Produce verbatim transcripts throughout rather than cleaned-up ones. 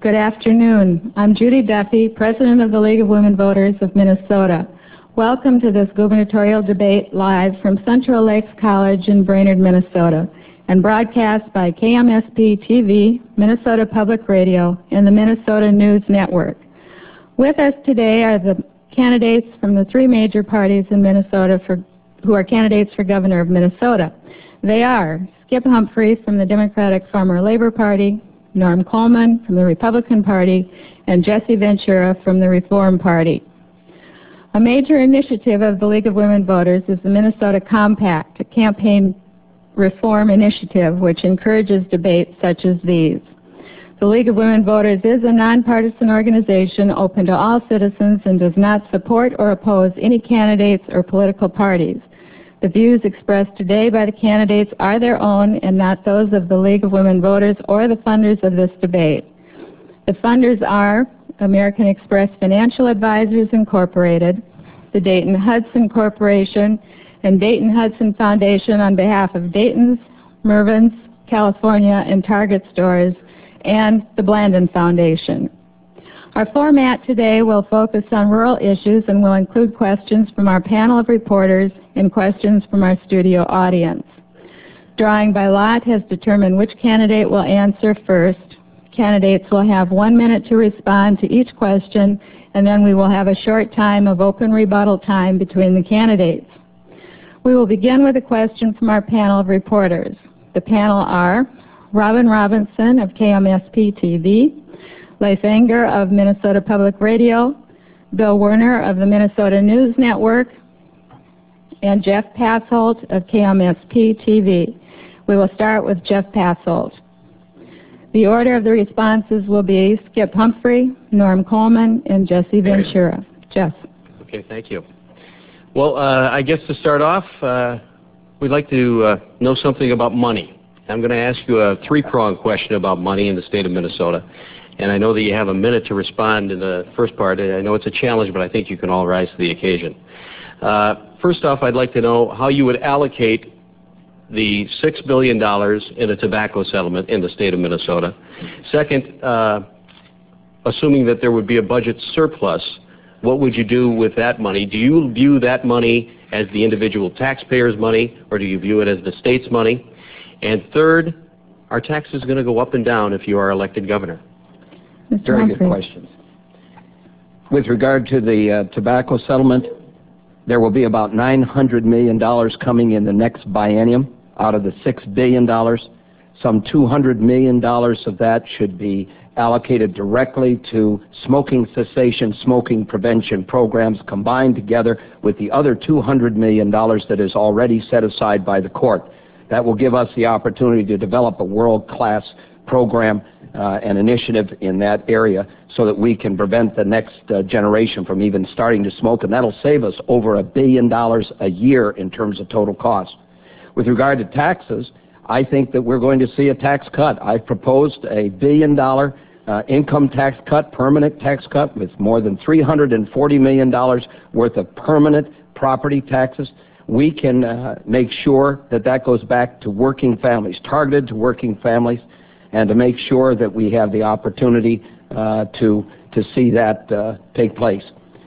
Good afternoon. I'm Judy Duffy, President of the League of Women Voters of Minnesota. Welcome to this gubernatorial debate live from Central Lakes College in Brainerd, Minnesota, and broadcast by K M S P T V, Minnesota Public Radio, and the Minnesota News Network. With us today are the candidates from the three major parties in Minnesota for, who are candidates for governor of Minnesota. They are Skip Humphrey from the Democratic Farmer Labor Party, Norm Coleman from the Republican Party, and Jesse Ventura from the Reform Party. A major initiative of the League of Women Voters is the Minnesota Compact, a campaign reform initiative which encourages debates such as these. The League of Women Voters is a nonpartisan organization open to all citizens and does not support or oppose any candidates or political parties. The views expressed today by the candidates are their own and not those of the League of Women Voters or the funders of this debate. The funders are American Express Financial Advisors Incorporated, the Dayton Hudson Corporation, and Dayton Hudson Foundation on behalf of Dayton's, Mervyn's, California, and Target stores, and the Blandon Foundation. Our format today will focus on rural issues and will include questions from our panel of reporters and questions from our studio audience. Drawing by lot has determined which candidate will answer first. Candidates will have one minute to respond to each question, and then we will have a short time of open rebuttal time between the candidates. We will begin with a question from our panel of reporters. The panel are Robin Robinson of K M S P T V, Leif Enger of Minnesota Public Radio, Bill Werner of the Minnesota News Network, and Jeff Passolt of K M S P T V. We will start with Jeff Passolt. The order of the responses will be Skip Humphrey, Norm Coleman, and Jesse Ventura. Jeff. Okay, thank you. Well, uh, I guess to start off, uh, we'd like to uh, know something about money. I'm going to ask you a three-pronged question about money in the state of Minnesota. And I know that you have a minute to respond in the first part. I know it's a challenge, but I think you can all rise to the occasion. Uh, first off, I'd like to know how you would allocate the six billion dollars in a tobacco settlement in the state of Minnesota. Second, uh, assuming that there would be a budget surplus, what would you do with that money? Do you view that money as the individual taxpayer's money, or do you view it as the state's money? And third, are taxes going to go up and down if you are elected governor? Mister Very Humphrey. good questions. With regard to the uh, tobacco settlement, there will be about nine hundred million dollars coming in the next biennium out of the six billion dollars. Some two hundred million dollars of that should be allocated directly to smoking cessation, smoking prevention programs, combined together with the other two hundred million dollars that is already set aside by the court. That will give us the opportunity to develop a world-class program uh, and initiative in that area so that we can prevent the next uh, generation from even starting to smoke, and that'll save us over a billion dollars a year in terms of total cost. With regard to taxes, I think that we're going to see a tax cut. I've proposed a billion dollar uh, income tax cut, permanent tax cut, with more than three hundred forty million dollars worth of permanent property taxes. We can uh, make sure that that goes back to working families, targeted to working families, and to make sure that we have the opportunity uh, to, to see that uh, take place.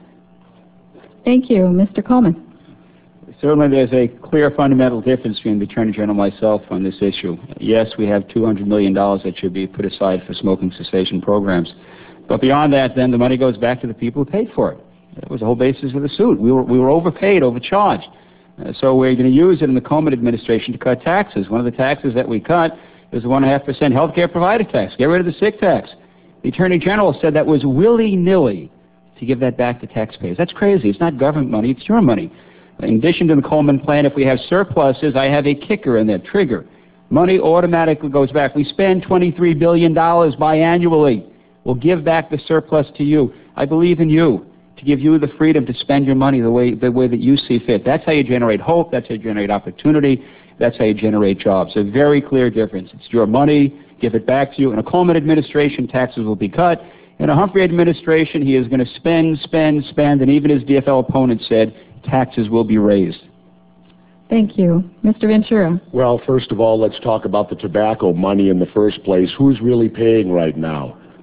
Thank you. Mister Coleman. Certainly there's a clear fundamental difference between the Attorney General and myself on this issue. Yes, we have two hundred million dollars that should be put aside for smoking cessation programs. But beyond that, then, the money goes back to the people who paid for it. That was the whole basis of the suit. We were, we were overpaid, overcharged. Uh, so we're going to use it in the Coleman administration to cut taxes. One of the taxes that we cut is the one point five percent health care provider tax. Get rid of the sick tax. The Attorney General said that was willy-nilly to give that back to taxpayers. That's crazy. It's not government money. It's your money. In addition to the Coleman plan, if we have surpluses, I have a kicker in there, trigger. Money automatically goes back. We spend twenty-three billion dollars biannually. We'll give back the surplus to you. I believe in you to give you the freedom to spend your money the way, the way that you see fit. That's how you generate hope. That's how you generate opportunity. That's how you generate jobs. A very clear difference. It's your money. Give it back to you. In a Coleman administration, taxes will be cut. In a Humphrey administration, he is going to spend, spend, spend, and even his D F L opponent said taxes will be raised. Thank you. Mister Ventura. Well, first of all, let's talk about the tobacco money in the first place. Who's really paying right now?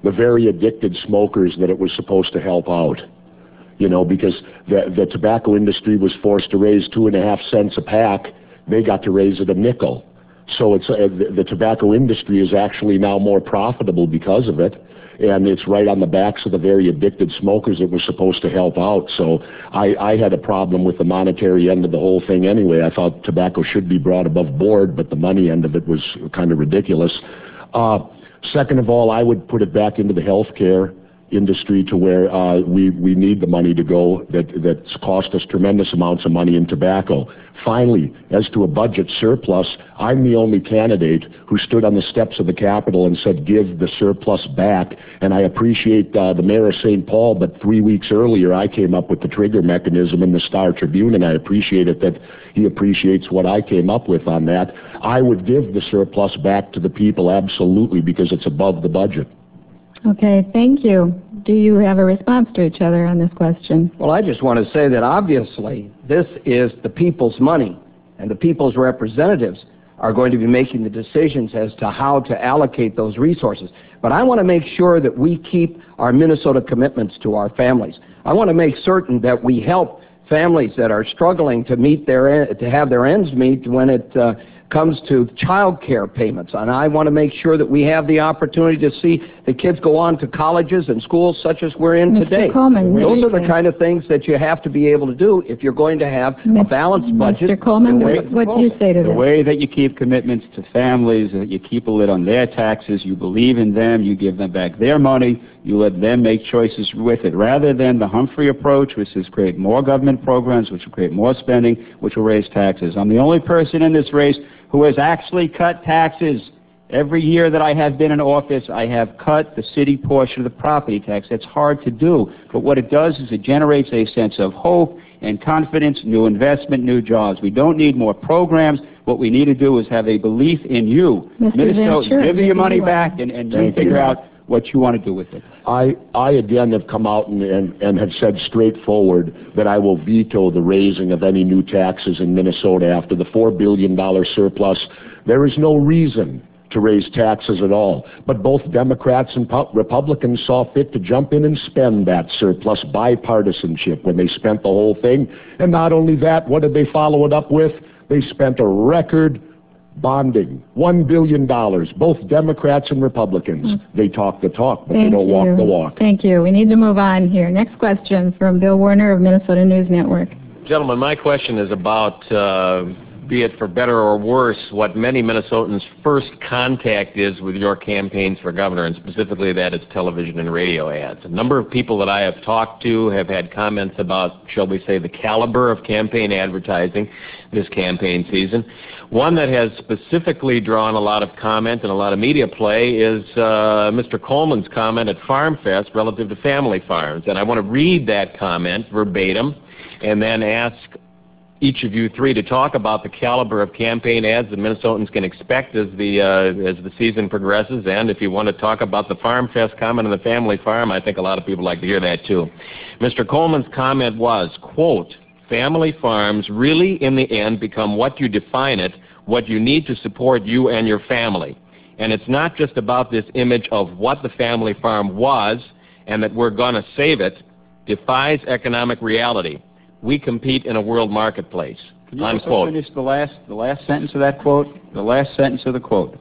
the very addicted smokers that it was supposed to help out. You know, because the, the tobacco industry was forced to raise two and a half cents a pack, they got to raise it a nickel. So it's uh, the, the tobacco industry is actually now more profitable because of it, and it's right on the backs of the very addicted smokers it was supposed to help out. So I, I had a problem with the monetary end of the whole thing anyway. I thought tobacco should be brought above board, but the money end of it was kind of ridiculous. Uh, second of all, I would put it back into the healthcare industry to where uh, we, we need the money to go that, that's cost us tremendous amounts of money in tobacco. Finally, as to a budget surplus, I'm the only candidate who stood on the steps of the Capitol and said, give the surplus back. And I appreciate uh, the mayor of Saint Paul, but three weeks earlier I came up with the trigger mechanism in the Star Tribune, and I appreciate it that he appreciates what I came up with on that. I would give the surplus back to the people, absolutely, because it's above the budget. Okay, thank you. Do you have a response to each other on this question? Well, I just want to say that obviously this is the people's money, and the people's representatives are going to be making the decisions as to how to allocate those resources. But I want to make sure that we keep our Minnesota commitments to our families. I want to make certain that we help families that are struggling to meet their to have their ends meet when it uh, comes to child care payments. And I want to make sure that we have the opportunity to see the kids go on to colleges and schools such as we're in Mister today. Coleman, Those are the kind of things that you have to be able to do if you're going to have a balanced budget. Mister Coleman, what, what do you say to The this? way that you keep commitments to families, that you keep a lid on their taxes, you believe in them, you give them back their money, you let them make choices with it, rather than the Humphrey approach, which is create more government programs, which will create more spending, which will raise taxes. I'm the only person in this race who has actually cut taxes. Every year that I have been in office, I have cut the city portion of the property tax. It's hard to do, but what it does is it generates a sense of hope and confidence, new investment, new jobs. We don't need more programs. What we need to do is have a belief in you. Mister Minnesota, Ventura, give your money you back and, and you Thank figure you. out what you want to do with it. I, I again have come out and, and, and have said straightforward that I will veto the raising of any new taxes in Minnesota after the four billion dollar surplus. There is no reason to raise taxes at all. But both Democrats and Republicans saw fit to jump in and spend that surplus bipartisanship when they spent the whole thing. And not only that, what did they follow it up with? They spent a record bonding, one billion dollars, both Democrats and Republicans. Mm. They talk the talk, but Thank they don't you. walk the walk. Thank you. We need to move on here. Next question from Bill Warner of Minnesota News Network. Gentlemen, my question is about, uh, be it for better or worse, what many Minnesotans' first contact is with your campaigns for governor, and specifically that is television and radio ads. A number of people that I have talked to have had comments about, shall we say, the caliber of campaign advertising this campaign season. One that has specifically drawn a lot of comment and a lot of media play is uh, Mister Coleman's comment at Farm Fest relative to family farms. And I want to read that comment verbatim and then ask each of you three to talk about the caliber of campaign ads that Minnesotans can expect as the uh, as the season progresses. And if you want to talk about the Farm Fest comment on the family farm, I think a lot of people like to hear that too. Mister Coleman's comment was, quote, family farms really in the end become what you define it, what you need to support you and your family. And it's not just about this image of what the family farm was and that we're going to save it, defies economic reality. We compete in a world marketplace. Can you Unquote. also finish the last, the last sentence of that quote? The last sentence of the quote.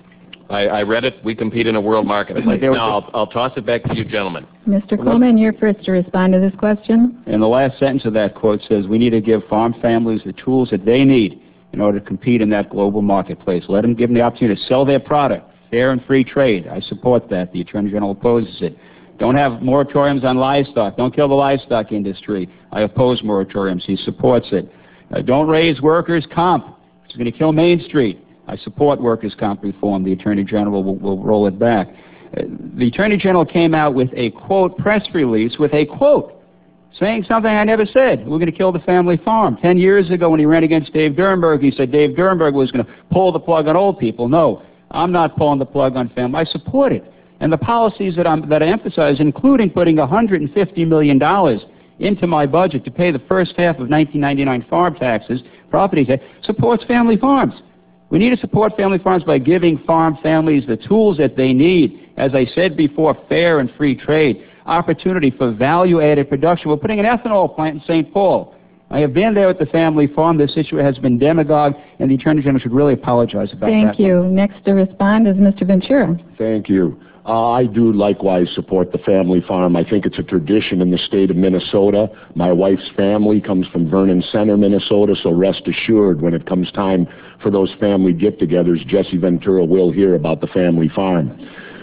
I, I read it. We compete in a world marketplace. Now, I'll, I'll toss it back to you, gentlemen. Mister Coleman, you're first to respond to this question. And the last sentence of that quote says, we need to give farm families the tools that they need in order to compete in that global marketplace. Let them give them the opportunity to sell their product. Fair and free trade. I support that. The Attorney General opposes it. Don't have moratoriums on livestock. Don't kill the livestock industry. I oppose moratoriums. He supports it. Uh, don't raise workers' comp. It's going to kill Main Street. I support workers' comp reform. The Attorney General will, will roll it back. Uh, the Attorney General came out with a, quote, press release with a quote saying something I never said. We're going to kill the family farm. Ten years ago when he ran against Dave Durenberg, he said Dave Durenberg was going to pull the plug on old people. No, I'm not pulling the plug on family. I support it. And the policies that, I'm, that I emphasize, including putting one hundred fifty million dollars into my budget to pay the first half of nineteen ninety-nine farm taxes, property tax, supports family farms. We need to support family farms by giving farm families the tools that they need As I said before, fair and free trade, opportunity for value-added production. We're putting an ethanol plant in Saint Paul. I have been there at the family farm. This issue has been demagogued, and the Attorney General should really apologize about Thank that. Thank you. Next to respond is Mister Ventura. Thank you. Uh, I do likewise support the family farm. I think it's a tradition in the state of Minnesota. My wife's family comes from Vernon Center, Minnesota, so rest assured when it comes time for those family get-togethers, Jesse Ventura will hear about the family farm.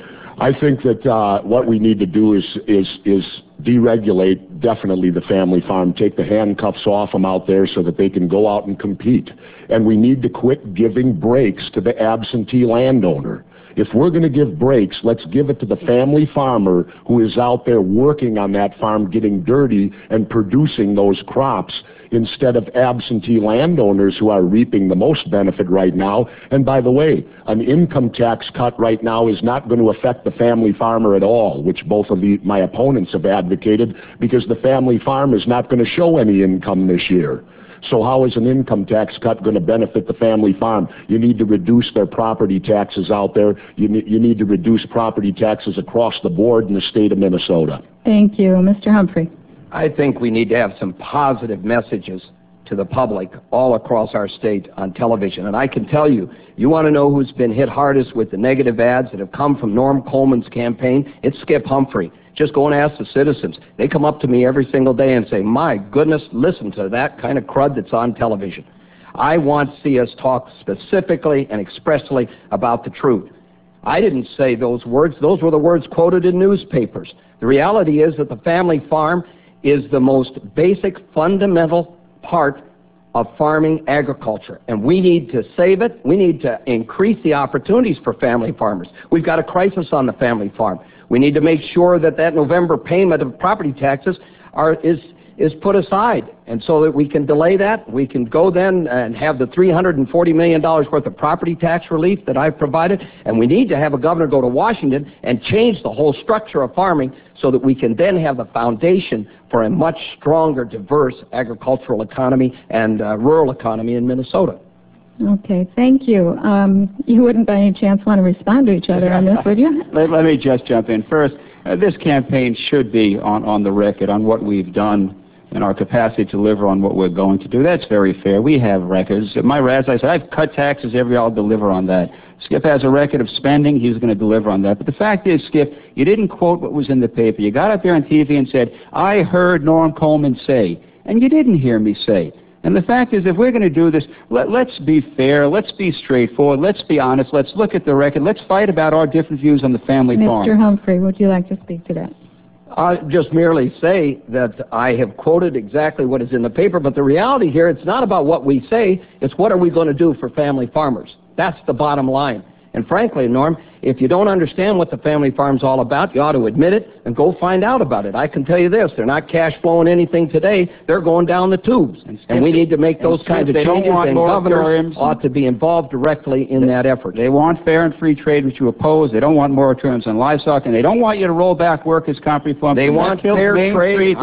I think that uh, what we need to do is, is, is deregulate definitely the family farm, take the handcuffs off them out there so that they can go out and compete. And we need to quit giving breaks to the absentee landowner. If we're going to give breaks, let's give it to the family farmer who is out there working on that farm, getting dirty and producing those crops, instead of absentee landowners who are reaping the most benefit right now. And by the way, an income tax cut right now is not going to affect the family farmer at all, which both of the, my opponents have advocated, because the family farm is not going to show any income this year. So how is an income tax cut going to benefit the family farm? You need to reduce their property taxes out there. You, ne you need to reduce property taxes across the board in the state of Minnesota. Thank you. Mister Humphrey. I think we need to have some positive messages to the public all across our state on television. And I can tell you, you want to know who's been hit hardest with the negative ads that have come from Norm Coleman's campaign? It's Skip Humphrey. Just go and ask the citizens. They come up to me every single day and say, my goodness, listen to that kind of crud that's on television. I want to see us talk specifically and expressly about the truth. I didn't say those words. Those were the words quoted in newspapers. The reality is that the family farm is the most basic, fundamental part of farming agriculture, and we need to save it. We need to increase the opportunities for family farmers. We've got a crisis on the family farm. We need to make sure that that November payment of property taxes are, is, is put aside, and so that we can delay that. We can go then and have the three hundred forty million dollars worth of property tax relief that I've provided, and we need to have a governor go to Washington and change the whole structure of farming so that we can then have the foundation for a much stronger, diverse agricultural economy and uh, rural economy in Minnesota. Okay, thank you. Um, you wouldn't by any chance want to respond to each other on this, would you? let, let me just jump in. First, uh, this campaign should be on, on the record on what we've done and our capacity to deliver on what we're going to do. That's very fair. We have records. My, as I said, I've cut taxes every year. I'll deliver on that. Skip has a record of spending. He's going to deliver on that. But the fact is, Skip, you didn't quote what was in the paper. You got up there on T V and said, I heard Norm Coleman say, and you didn't hear me say. And the fact is, if we're going to do this, let, let's be fair, let's be straightforward, let's be honest, let's look at the record, let's fight about our different views on the family farm. Mister Humphrey, would you like to speak to that? I'll just merely say that I have quoted exactly what is in the paper, but the reality here, it's not about what we say, it's what are we going to do for family farmers. That's the bottom line. And frankly, Norm, if you don't understand what the family farm's all about, you ought to admit it and go find out about it. I can tell you this, they're not cash flowing anything today, they're going down the tubes. And, and we need to make those kinds of changes, and governors ought to be involved directly in that effort. They want fair and free trade, which you oppose. They don't want moratoriums on livestock, and they don't want you to roll back workers' comp reform. They want fair trade.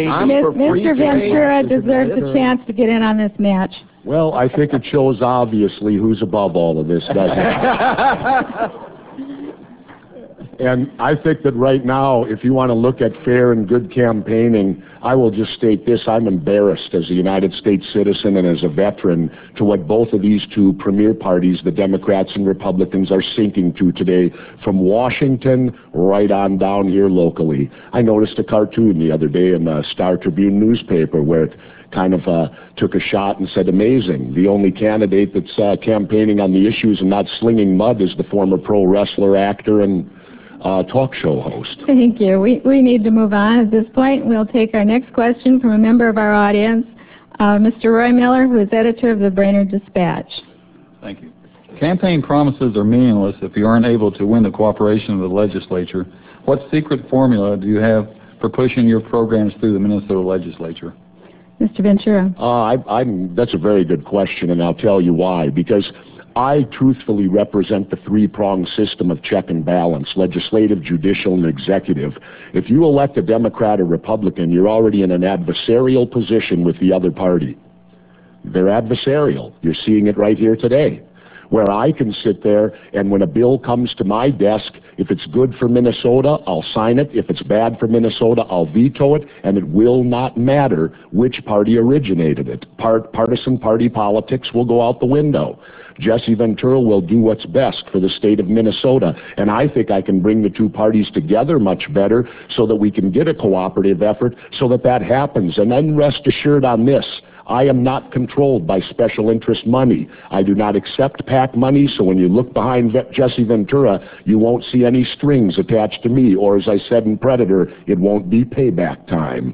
Mister Ventura deserves a chance to get in on this match. Well, I think it shows obviously who's above all of this, doesn't it? And I think that right now, if you want to look at fair and good campaigning, I will just state this. I'm embarrassed as a United States citizen and as a veteran to what both of these two premier parties, the Democrats and Republicans, are sinking to today, from Washington right on down here locally. I noticed a cartoon the other day in the Star Tribune newspaper where it kind of uh, took a shot and said, amazing, the only candidate that's uh, campaigning on the issues and not slinging mud is the former pro wrestler, actor, and uh, talk show host. Thank you. We, we need to move on. At this point, we'll take our next question from a member of our audience, uh, Mister Roy Miller, who is editor of the Brainerd Dispatch. Thank you. Campaign promises are meaningless if you aren't able to win the cooperation of the legislature. What secret formula do you have for pushing your programs through the Minnesota legislature? Mister Ventura. Uh, I, I'm, that's a very good question, and I'll tell you why. Because I truthfully represent the three-pronged system of check and balance, legislative, judicial, and executive. If you elect a Democrat or Republican, you're already in an adversarial position with the other party. They're adversarial. You're seeing it right here today. where I can sit there and when a bill comes to my desk, if it's good for Minnesota, I'll sign it. If it's bad for Minnesota, I'll veto it, and it will not matter which party originated it. Part, partisan party politics will go out the window. Jesse Ventura will do what's best for the state of Minnesota, and I think I can bring the two parties together much better so that we can get a cooperative effort so that that happens. And then rest assured on this, I am not controlled by special interest money. I do not accept PAC money, so when you look behind Jesse Ventura, you won't see any strings attached to me, or as I said in Predator, it won't be payback time.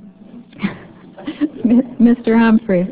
Mister Humphrey.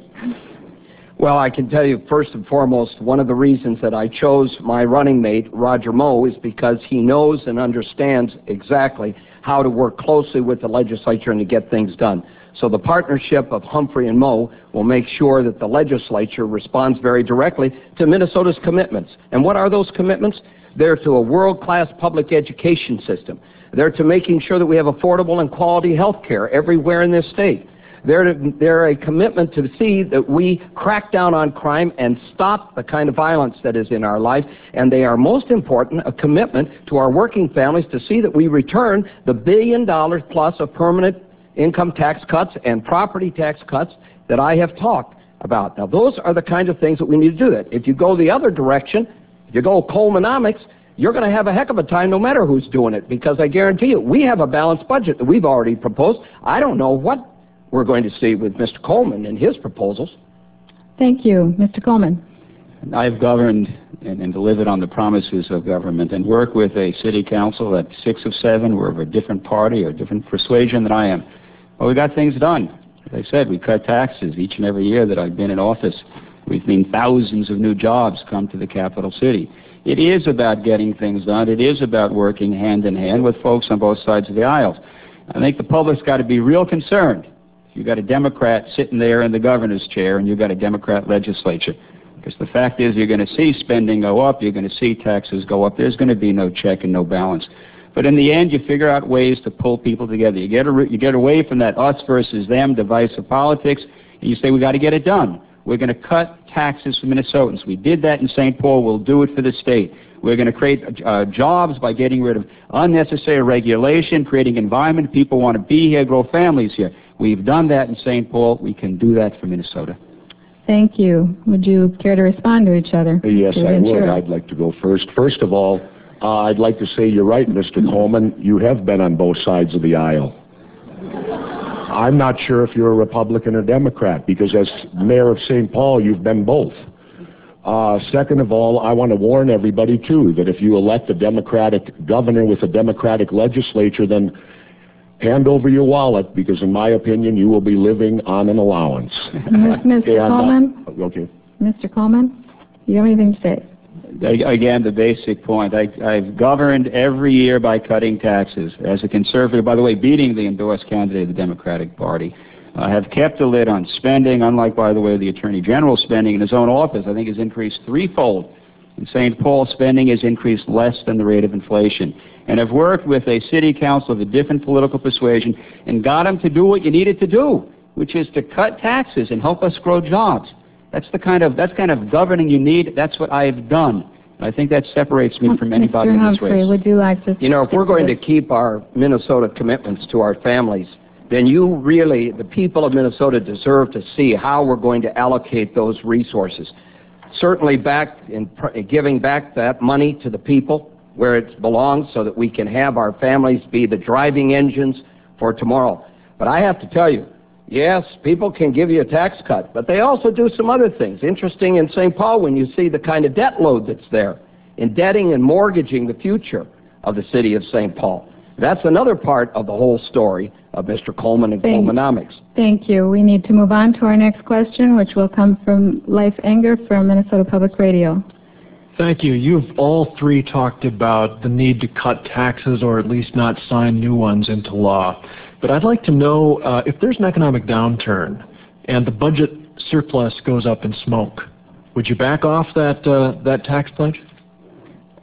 Well, I can tell you, first and foremost, one of the reasons that I chose my running mate, Roger Moe, is because he knows and understands exactly how to work closely with the legislature and to get things done. So the partnership of Humphrey and Moe will make sure that the legislature responds very directly to Minnesota's commitments. And what are those commitments? They're to a world-class public education system. They're to making sure that we have affordable and quality health care everywhere in this state. They're, to, they're a commitment to see that we crack down on crime and stop the kind of violence that is in our life. And they are, most important, a commitment to our working families to see that we return the billion dollars plus of permanent income tax cuts and property tax cuts that I have talked about. Now, those are the kind of things that we need to do. That if you go the other direction, if you go Colemonomics, you're going to have a heck of a time no matter who's doing it, because I guarantee you, we have a balanced budget that we've already proposed. I don't know what we're going to see with Mister Coleman and his proposals. Thank you. Mister Coleman. I've governed and, and delivered on the promises of government and work with a city council that six of seven were of a different party or different persuasion than I am. Well, we got things done. As I said, we cut taxes each and every year that I've been in office. We've seen thousands of new jobs come to the capital city. It is about getting things done. It is about working hand in hand with folks on both sides of the aisles. I think the public's got to be real concerned. You've got a Democrat sitting there in the governor's chair, and you've got a Democrat legislature. Because the fact is, you're going to see spending go up, you're going to see taxes go up, there's going to be no check and no balance. But in the end, you figure out ways to pull people together. You get, a, you get away from that us versus them divisive politics, and you say, we got to get it done. We're going to cut taxes for Minnesotans. We did that in Saint Paul, we'll do it for the state. We're going to create uh, jobs by getting rid of unnecessary regulation, creating environment. People want to be here, grow families here. We've done that in Saint Paul. We can do that for Minnesota. Thank you. Would you care to respond to each other? Yes, I would. I'd like to go first. First of all, uh, I'd like to say you're right, Mister Coleman. You have been on both sides of the aisle. I'm not sure if you're a Republican or Democrat, because as mayor of Saint Paul, you've been both. Uh, second of all, I want to warn everybody, too, that if you elect a Democratic governor with a Democratic legislature, then hand over your wallet, because in my opinion, you will be living on an allowance. Mister And, Coleman? Uh, okay. Mister Coleman, do you have anything to say? Again, the basic point. I, I've governed every year by cutting taxes. As a conservative, by the way, beating the endorsed candidate of the Democratic Party. I uh, have kept a lid on spending, unlike, by the way, the Attorney General's spending in his own office, I think, has increased threefold. In Saint Paul, spending has increased less than the rate of inflation. And I've worked with a city council of a different political persuasion and got them to do what you needed to do, which is to cut taxes and help us grow jobs. That's the kind of, that's kind of governing you need. That's what I have done. And I think that separates me from anybody in this race. Mister Humphrey, would you like to... You know, if we're going to keep our Minnesota commitments to our families, then you really, the people of Minnesota, deserve to see how we're going to allocate those resources. Certainly back in giving back that money to the people where it belongs so that we can have our families be the driving engines for tomorrow. But I have to tell you, yes, people can give you a tax cut, but they also do some other things. Interesting in Saint Paul when you see the kind of debt load that's there, indebting and mortgaging the future of the city of Saint Paul. That's another part of the whole story of Mister Coleman and Thank, Colemonomics. Thank you. We need to move on to our next question, which will come from Leif Enger from Minnesota Public Radio. Thank you. You've all three talked about the need to cut taxes or at least not sign new ones into law. But I'd like to know uh, if there's an economic downturn and the budget surplus goes up in smoke, would you back off that, uh, that tax pledge?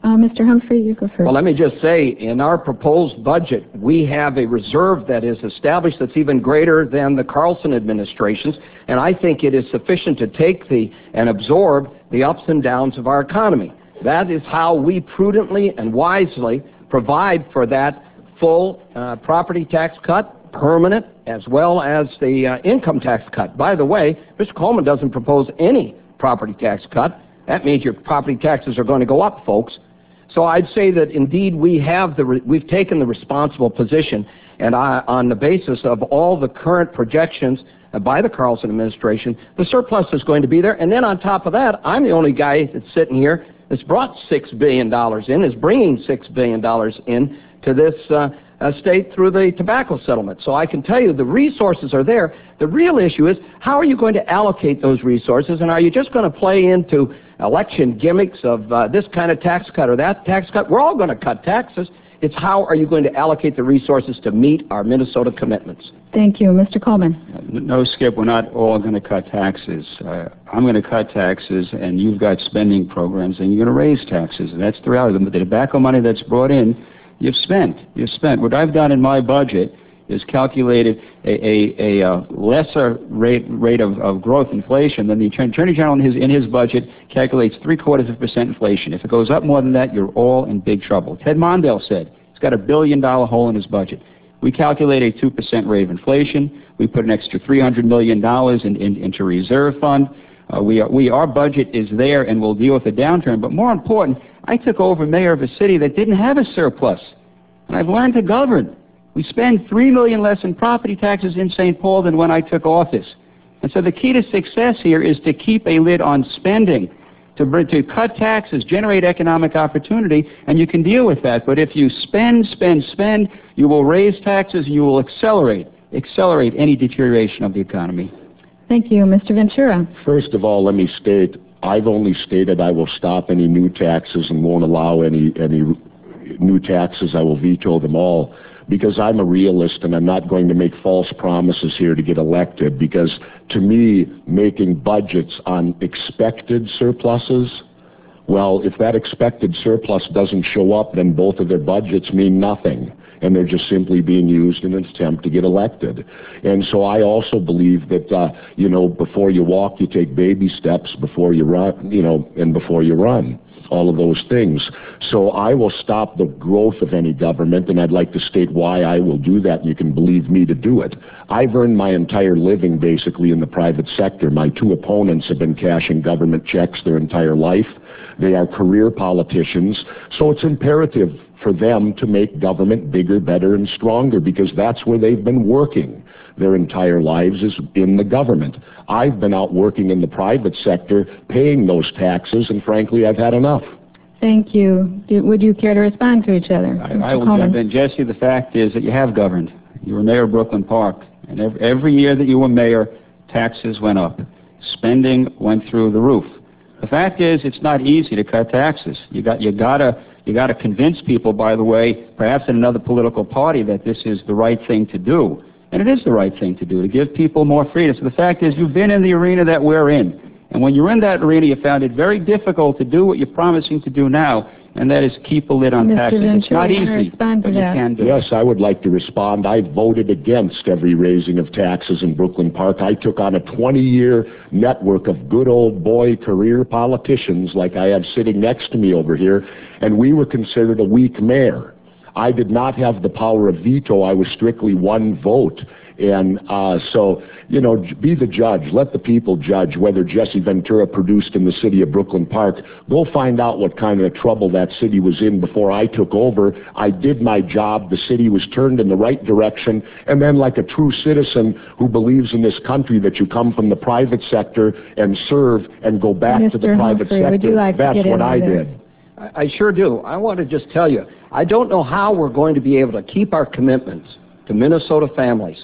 Uh, Mister Humphrey, you go first. Well, let me just say, in our proposed budget, we have a reserve that is established that's even greater than the Carlson administration's, and I think it is sufficient to take the and absorb the ups and downs of our economy. That is how we prudently and wisely provide for that full uh, property tax cut, permanent, as well as the uh, income tax cut. By the way, Mister Coleman doesn't propose any property tax cut. That means your property taxes are going to go up, folks. So I'd say that indeed we have the re we've taken the responsible position, and I, on the basis of all the current projections uh, by the Carlson administration, the surplus is going to be there. And then on top of that, I'm the only guy that's sitting here that's brought six billion dollars in, is bringing six billion dollars in to this uh, uh, state through the tobacco settlement. So I can tell you the resources are there. The real issue is, how are you going to allocate those resources, and are you just going to play into election gimmicks of uh, this kind of tax cut or that tax cut? We're all going to cut taxes. It's how are you going to allocate the resources to meet our Minnesota commitments? Thank you. Mister Coleman. No, Skip, we're not all going to cut taxes. Uh, I'm going to cut taxes, and you've got spending programs, and you're going to raise taxes. And that's the reality. The tobacco money that's brought in, you've spent. You've spent. What I've done in my budget is calculated a, a, a, a lesser rate rate of, of growth inflation than the Attorney General in his, in his budget calculates three quarters of a percent inflation. If it goes up more than that, you're all in big trouble. Ted Mondale said he's got a billion dollar hole in his budget. We calculate a two percent rate of inflation. We put an extra three hundred million dollars in, in, into reserve fund. Uh, we, are, we, our budget is there, and we'll deal with the downturn. But more important, I took over mayor of a city that didn't have a surplus, and I've learned to govern. We spend three million dollars less in property taxes in Saint Paul than when I took office. And so the key to success here is to keep a lid on spending, to, to cut taxes, generate economic opportunity, and you can deal with that. But if you spend, spend, spend, you will raise taxes, and you will accelerate, accelerate any deterioration of the economy. Thank you. Mister Ventura. First of all, let me state, I've only stated I will stop any new taxes and won't allow any, any new taxes. I will veto them all, because I'm a realist and I'm not going to make false promises here to get elected, because to me, making budgets on expected surpluses, well, if that expected surplus doesn't show up, then both of their budgets mean nothing, and they're just simply being used in an attempt to get elected. And so I also believe that, uh, you know, before you walk, you take baby steps, before you run, you know, and before you run. All of those things. So I will stop the growth of any government, and I'd like to state why I will do that, and you can believe me to do it. I've earned my entire living basically in the private sector. My two opponents have been cashing government checks their entire life. They are career politicians, so it's imperative for them to make government bigger, better, and stronger, because that's where they've been working their entire lives, is in the government. I've been out working in the private sector, paying those taxes, and frankly, I've had enough. Thank you. Do, would you care to respond to each other? I, I will jump in. Jesse, the fact is that you have governed. You were mayor of Brooklyn Park, and every, every year that you were mayor, taxes went up. Spending went through the roof. The fact is, it's not easy to cut taxes. You got, you gotta, you gotta convince people, by the way, perhaps in another political party, that this is the right thing to do. And it is the right thing to do, to give people more freedom. So the fact is, you've been in the arena that we're in. And when you're in that arena, you found it very difficult to do what you're promising to do now, and that is keep a lid on Mister taxes. Ventura, it's not easy, respond to but you that. can do it. Yes, I would like to respond. I voted against every raising of taxes in Brooklyn Park. I took on a twenty-year network of good old boy career politicians like I have sitting next to me over here, and we were considered a weak mayor. I did not have the power of veto. I was strictly one vote. And uh, so, you know, be the judge. Let the people judge whether Jesse Ventura produced in the city of Brooklyn Park. Go find out what kind of trouble that city was in before I took over. I did my job. The city was turned in the right direction. And then, like a true citizen who believes in this country, that you come from the private sector and serve and go back Mister to the private Humphrey, sector. would you like to That's get what into I this? did. I, I sure do. I want to just tell you, I don't know how we're going to be able to keep our commitments to Minnesota families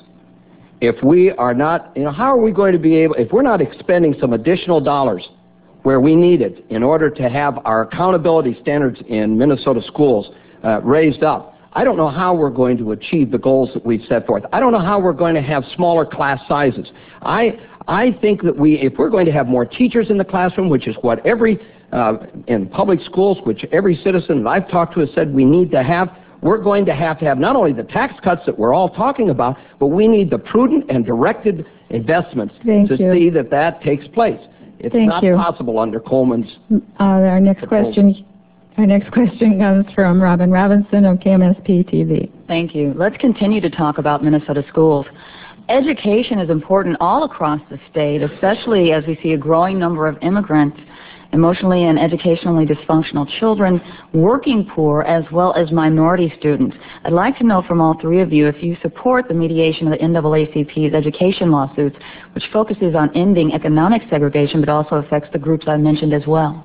if we are not, you know, how are we going to be able, if we're not expending some additional dollars where we need it in order to have our accountability standards in Minnesota schools uh, raised up? I don't know how we're going to achieve the goals that we've set forth. I don't know how we're going to have smaller class sizes. I, I think that we, if we're going to have more teachers in the classroom, which is what every uh, in public schools, which every citizen that I've talked to has said we need to have. We're going to have to have not only the tax cuts that we're all talking about, but we need the prudent and directed investments Thank to you. see that that takes place. It's Thank not you. possible under Coleman's. Uh, our next question, our next question comes from Robin Robinson of K M S P T V. Thank you. Let's continue to talk about Minnesota schools. Education is important all across the state, especially as we see a growing number of immigrants, emotionally and educationally dysfunctional children, working poor, as well as minority students. I'd like to know from all three of you if you support the mediation of the N double A C P's education lawsuits, which focuses on ending economic segregation but also affects the groups I mentioned as well.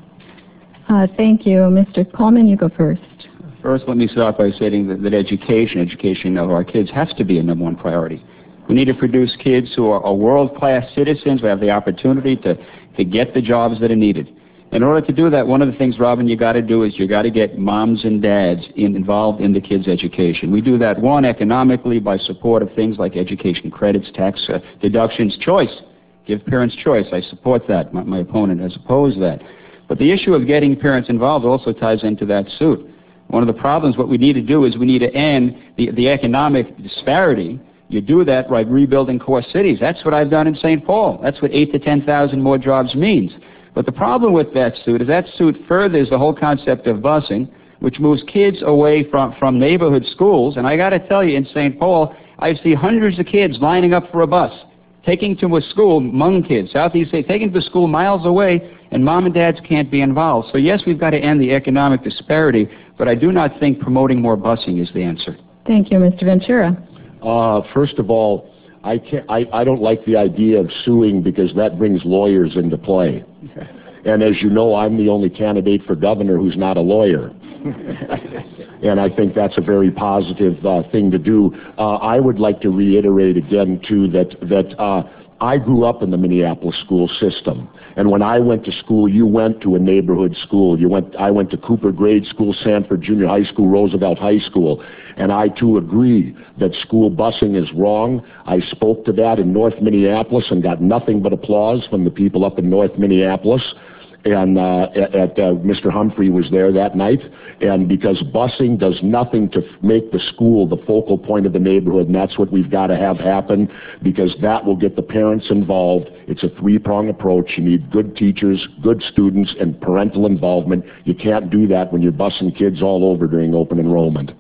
Uh, thank you. Mister Coleman, you go first. First, let me start by saying that, that education, education of our kids has to be a number one priority. We need to produce kids who are, are world-class citizens, who have the opportunity to, to get the jobs that are needed. In order to do that, one of the things, Robin, you got to do is you got to get moms and dads in, involved in the kids' education. We do that, one, economically by support of things like education credits, tax uh, deductions, choice. Give parents choice. I support that. My, my opponent has opposed that. But the issue of getting parents involved also ties into that suit. One of the problems, what we need to do is we need to end the, the economic disparity. You do that by rebuilding core cities. That's what I've done in Saint Paul. That's what eight to ten thousand more jobs means. But the problem with that suit is that suit furthers the whole concept of busing, which moves kids away from, from neighborhood schools. And I got to tell you, in Saint Paul, I see hundreds of kids lining up for a bus, taking to a school, Hmong kids, Southeast State, taking to school miles away, and mom and dads can't be involved. So yes, we've got to end the economic disparity, but I do not think promoting more busing is the answer. Thank you. Mister Ventura. Uh, first of all, I, can't, I, I don't like the idea of suing because that brings lawyers into play. And as you know, I'm the only candidate for governor who's not a lawyer. And I think that's a very positive uh, thing to do. Uh, I would like to reiterate again, too, that, that uh, I grew up in the Minneapolis school system. And when I went to school, you went to a neighborhood school. You went, I went to Cooper Grade School, Sanford Junior High School, Roosevelt High School. And I, too, agree that school busing is wrong. I spoke to that in North Minneapolis and got nothing but applause from the people up in North Minneapolis. And uh, at, uh, Mister Humphrey was there that night, and because busing does nothing to f make the school the focal point of the neighborhood, and that's what we've got to have happen, because that will get the parents involved. It's a three-prong approach. You need good teachers, good students, and parental involvement. You can't do that when you're busing kids all over during open enrollment.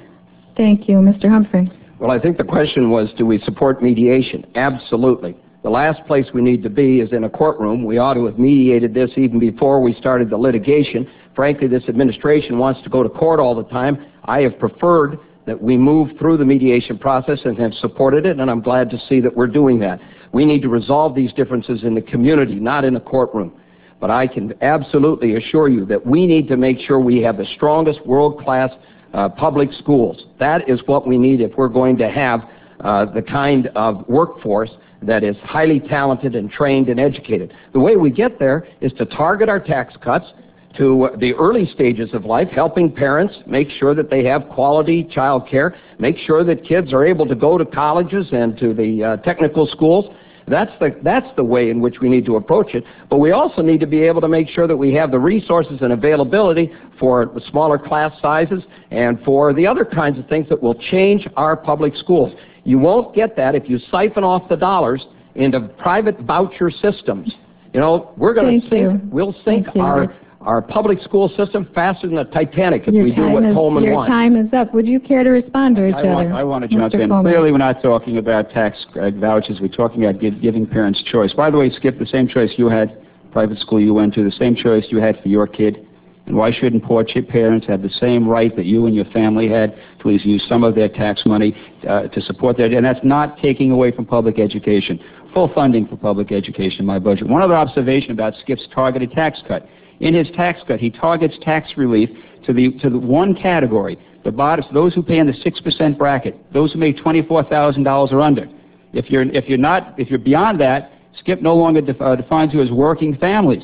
Thank you. Mister Humphrey. Well, I think the question was, do we support mediation? Absolutely. The last place we need to be is in a courtroom. We ought to have mediated this even before we started the litigation. Frankly, this administration wants to go to court all the time. I have preferred that we move through the mediation process and have supported it, and I'm glad to see that we're doing that. We need to resolve these differences in the community, not in a courtroom. But I can absolutely assure you that we need to make sure we have the strongest world-class uh, public schools. That is what we need if we're going to have uh, the kind of workforce that is highly talented and trained and educated. The way we get there is to target our tax cuts to the early stages of life, helping parents make sure that they have quality child care, make sure that kids are able to go to colleges and to the uh, technical schools. That's the, that's the way in which we need to approach it. But we also need to be able to make sure that we have the resources and availability for the smaller class sizes and for the other kinds of things that will change our public schools. You won't get that if you siphon off the dollars into private voucher systems. You know, we're going to sink, we'll sink our, our public school system faster than the Titanic if Your we do what is, Coleman your wants. Your time is up. Would you care to respond to each I other? Want, I want to jump Mister in. Coleman. Clearly, we're not talking about tax uh, vouchers. We're talking about give, giving parents choice. By the way, Skip, the same choice you had, private school you went to, the same choice you had for your kid. And why shouldn't poor parents have the same right that you and your family had to please use some of their tax money uh, to support their... And that's not taking away from public education. Full funding for public education in my budget. One other observation about Skip's targeted tax cut. In his tax cut, he targets tax relief to the, to the one category, the bottom, those who pay in the six percent bracket, those who make twenty-four thousand dollars or under. If you're, if you're not, if you're beyond that, Skip no longer def, uh, defines you as working families.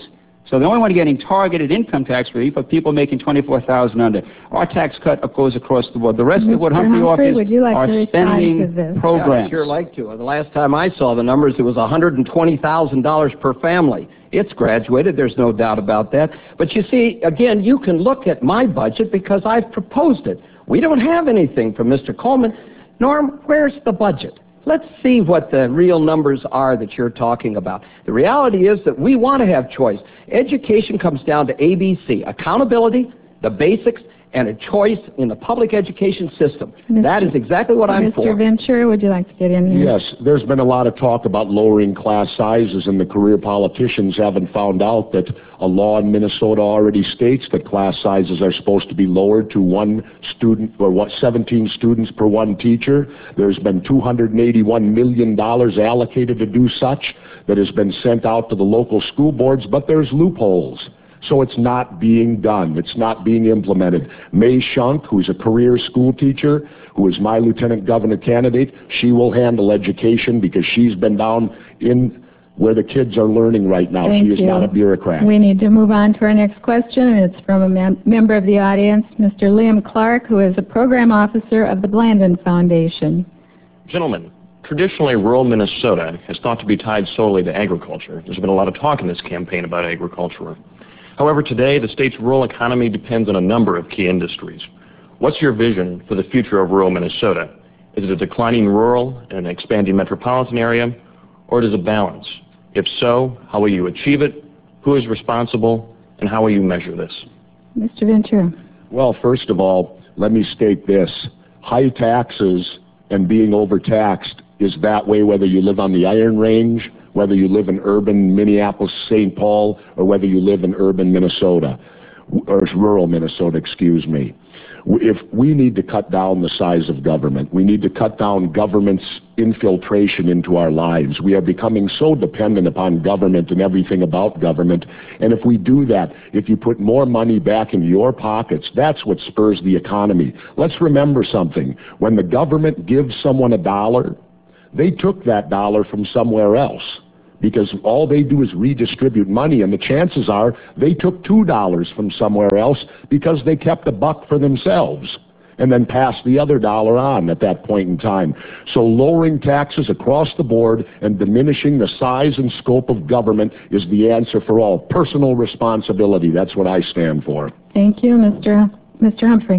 So the only one getting targeted income tax relief are people making twenty-four thousand dollars under. Our tax cut goes across the board. The rest of what Humphrey Humphrey, offers would you like are to respond spending to this? programs. Yeah, I'd sure like to. The last time I saw the numbers, it was one hundred twenty thousand dollars per family. It's graduated, there's no doubt about that. But you see, again, you can look at my budget because I've proposed it. We don't have anything from Mister Coleman. Norm, where's the budget? Let's see what the real numbers are that you're talking about. The reality is that we want to have choice. Education comes down to A B C, accountability, the basics, and a choice in the public education system. Mister That is exactly what I'm Mister for. Ventura, would you like to get in here? Yes, there's been a lot of talk about lowering class sizes, and the career politicians haven't found out that a law in Minnesota already states that class sizes are supposed to be lowered to one student, or what, seventeen students per one teacher. There's been two hundred eighty-one million dollars allocated to do such that has been sent out to the local school boards, but there's loopholes. So it's not being done. It's not being implemented. May Shunk, who's a career school teacher, who is my lieutenant governor candidate, she will handle education because she's been down in where the kids are learning right now. Thank she is you. not a bureaucrat. We need to move on to our next question, and it's from a mem member of the audience, Mister Liam Clark, who is a program officer of the Blandin Foundation. Gentlemen, traditionally rural Minnesota is thought to be tied solely to agriculture. There's been a lot of talk in this campaign about agriculture. However, today the state's rural economy depends on a number of key industries. What's your vision for the future of rural Minnesota? Is it a declining rural and an expanding metropolitan area, or does it balance? If so, how will you achieve it? Who is responsible, and how will you measure this? Mister Ventura. Well, first of all, let me state this. High taxes and being overtaxed is that way whether you live on the Iron Range, whether you live in urban Minneapolis, Saint Paul, or whether you live in urban Minnesota, or rural Minnesota, excuse me. If we need to cut down the size of government, we need to cut down government's infiltration into our lives. We are becoming so dependent upon government and everything about government. And if we do that, if you put more money back into your pockets, that's what spurs the economy. Let's remember something. When the government gives someone a dollar, they took that dollar from somewhere else, because all they do is redistribute money, and the chances are they took two dollars from somewhere else because they kept a buck for themselves and then passed the other dollar on at that point in time. So lowering taxes across the board and diminishing the size and scope of government is the answer for all. Personal responsibility, that's what I stand for. Thank you, Mister Mister Humphrey.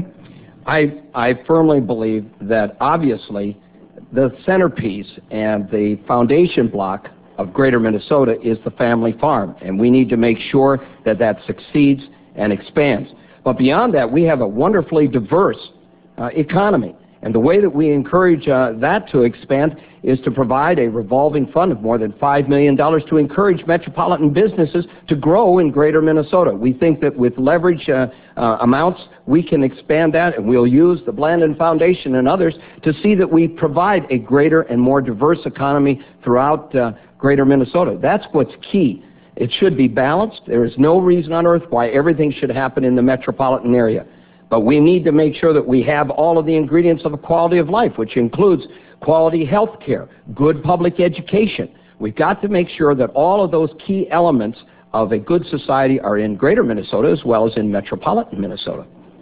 I, I firmly believe that obviously the centerpiece and the foundation block of Greater Minnesota is the family farm, and we need to make sure that that succeeds and expands. But beyond that, we have a wonderfully diverse uh, economy, and the way that we encourage uh, that to expand is to provide a revolving fund of more than five million dollars to encourage metropolitan businesses to grow in Greater Minnesota. We think that with leverage uh, uh, amounts, we can expand that, and we'll use the Blandin Foundation and others to see that we provide a greater and more diverse economy throughout uh, Greater Minnesota. That's what's key. It should be balanced. There is no reason on earth why everything should happen in the metropolitan area. But we need to make sure that we have all of the ingredients of a quality of life, which includes quality health care, good public education. We've got to make sure that all of those key elements of a good society are in Greater Minnesota as well as in metropolitan Minnesota.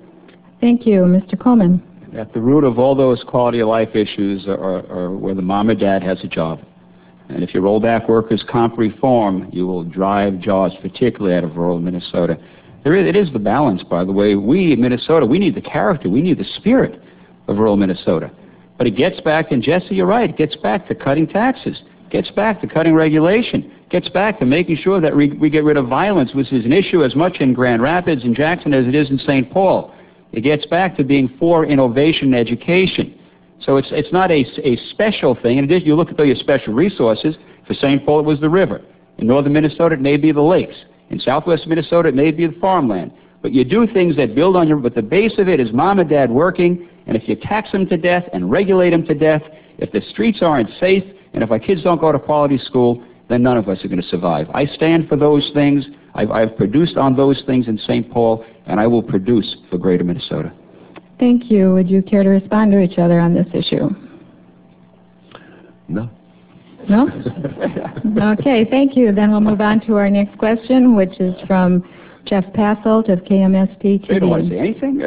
Thank you, Mister Coleman. At the root of all those quality of life issues are, are where the mom or dad has a job. And if you roll back workers' comp reform, you will drive jobs, particularly out of rural Minnesota. There is, it is the balance, by the way. We in Minnesota, we need the character, we need the spirit of rural Minnesota. But it gets back, and Jesse, you're right, it gets back to cutting taxes, gets back to cutting regulation, gets back to making sure that we, we get rid of violence, which is an issue as much in Grand Rapids and Jackson as it is in Saint Paul. It gets back to being for innovation and education. So it's, it's not a, a special thing. In addition, you look at your special resources. For Saint Paul, it was the river. In northern Minnesota, it may be the lakes. In southwest Minnesota, it may be the farmland. But you do things that build on your, but the base of it is mom and dad working, and if you tax them to death and regulate them to death, if the streets aren't safe, and if our kids don't go to quality school, then none of us are going to survive. I stand for those things. I've, I've produced on those things in Saint Paul, and I will produce for Greater Minnesota. Thank you. Would you care to respond to each other on this issue? No. No? Okay, thank you. Then we'll move on to our next question, which is from Jeff Passolt of K M S P T V. They don't want to say anything.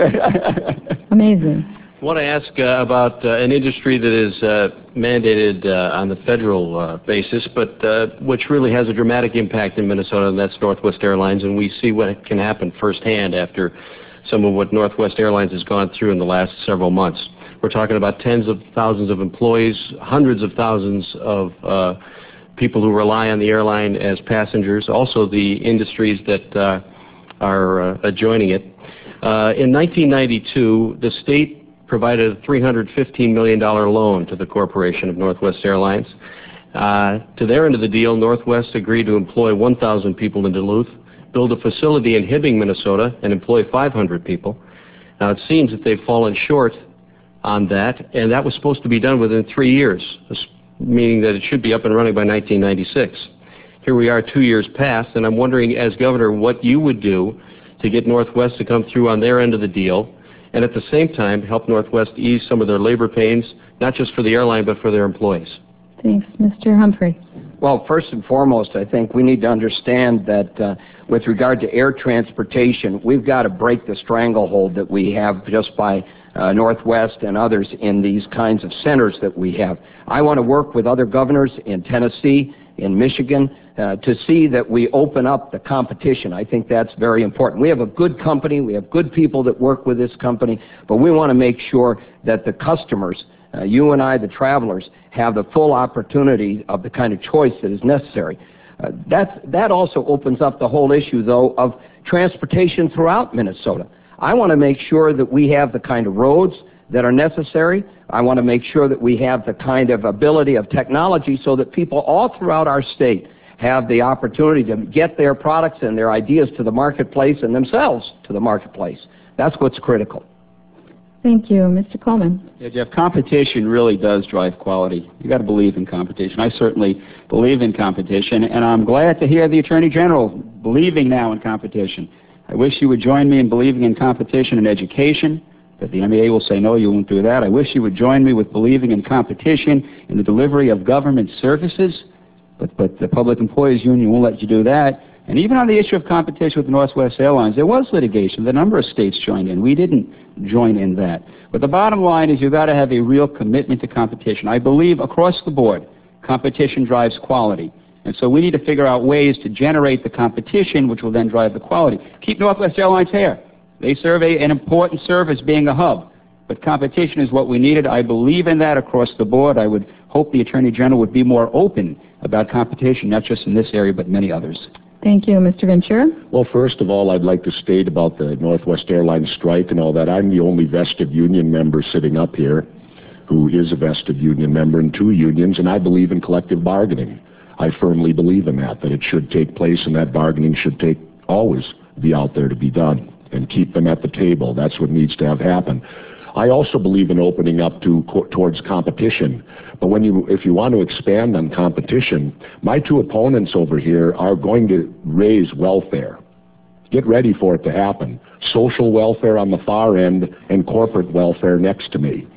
Amazing. I want to ask uh, about uh, an industry that is uh, mandated uh, on the federal uh, basis, but uh, which really has a dramatic impact in Minnesota, and that's Northwest Airlines, and we see what can happen firsthand after some of what Northwest Airlines has gone through in the last several months. We're talking about tens of thousands of employees, hundreds of thousands of uh, people who rely on the airline as passengers, also the industries that uh, are uh, adjoining it. Uh, in nineteen ninety-two, the state provided a three hundred fifteen million dollars loan to the corporation of Northwest Airlines. Uh, to their end of the deal, Northwest agreed to employ one thousand people in Duluth, build a facility in Hibbing, Minnesota, and employ five hundred people. Now, it seems that they've fallen short on that, and that was supposed to be done within three years, meaning that it should be up and running by nineteen ninety-six. Here we are two years past, and I'm wondering, as governor, what you would do to get Northwest to come through on their end of the deal, and at the same time help Northwest ease some of their labor pains, not just for the airline, but for their employees. Thanks. Mister Humphrey. Well, first and foremost, I think we need to understand that uh, with regard to air transportation, we've got to break the stranglehold that we have just by uh, Northwest and others in these kinds of centers that we have. I want to work with other governors in Tennessee, in Michigan, uh, to see that we open up the competition. I think that's very important. We have a good company, we have good people that work with this company, but we want to make sure that the customers, uh, you and I, the travelers, have the full opportunity of the kind of choice that is necessary. Uh, that's, that also opens up the whole issue, though, of transportation throughout Minnesota. I want to make sure that we have the kind of roads that are necessary. I want to make sure that we have the kind of ability of technology so that people all throughout our state have the opportunity to get their products and their ideas to the marketplace and themselves to the marketplace. That's what's critical. Thank you. Mister Coleman. Yeah, Jeff, competition really does drive quality. You got to believe in competition. I certainly believe in competition, and I'm glad to hear the Attorney General believing now in competition. I wish you would join me in believing in competition in education, but the M E A will say, no, you won't do that. I wish you would join me with believing in competition in the delivery of government services, but, but the Public Employees Union won't let you do that. And even on the issue of competition with Northwest Airlines, there was litigation. The number of states joined in. We didn't join in that. But the bottom line is you've got to have a real commitment to competition. I believe across the board, competition drives quality. And so we need to figure out ways to generate the competition, which will then drive the quality. Keep Northwest Airlines here. They serve a, an important service, being a hub. But competition is what we needed. I believe in that across the board. I would hope the Attorney General would be more open about competition, not just in this area, but many others. Thank you. Mister Ventura? Well, first of all, I'd like to state about the Northwest Airlines strike and all that. I'm the only vested union member sitting up here who is a vested union member in two unions, and I believe in collective bargaining. I firmly believe in that, that it should take place and that bargaining should take always be out there to be done and keep them at the table. That's what needs to have happen. I also believe in opening up to towards competition. But when you, if you want to expand on competition, my two opponents over here are going to raise welfare. Get ready for it to happen. Social welfare on the far end and corporate welfare next to me.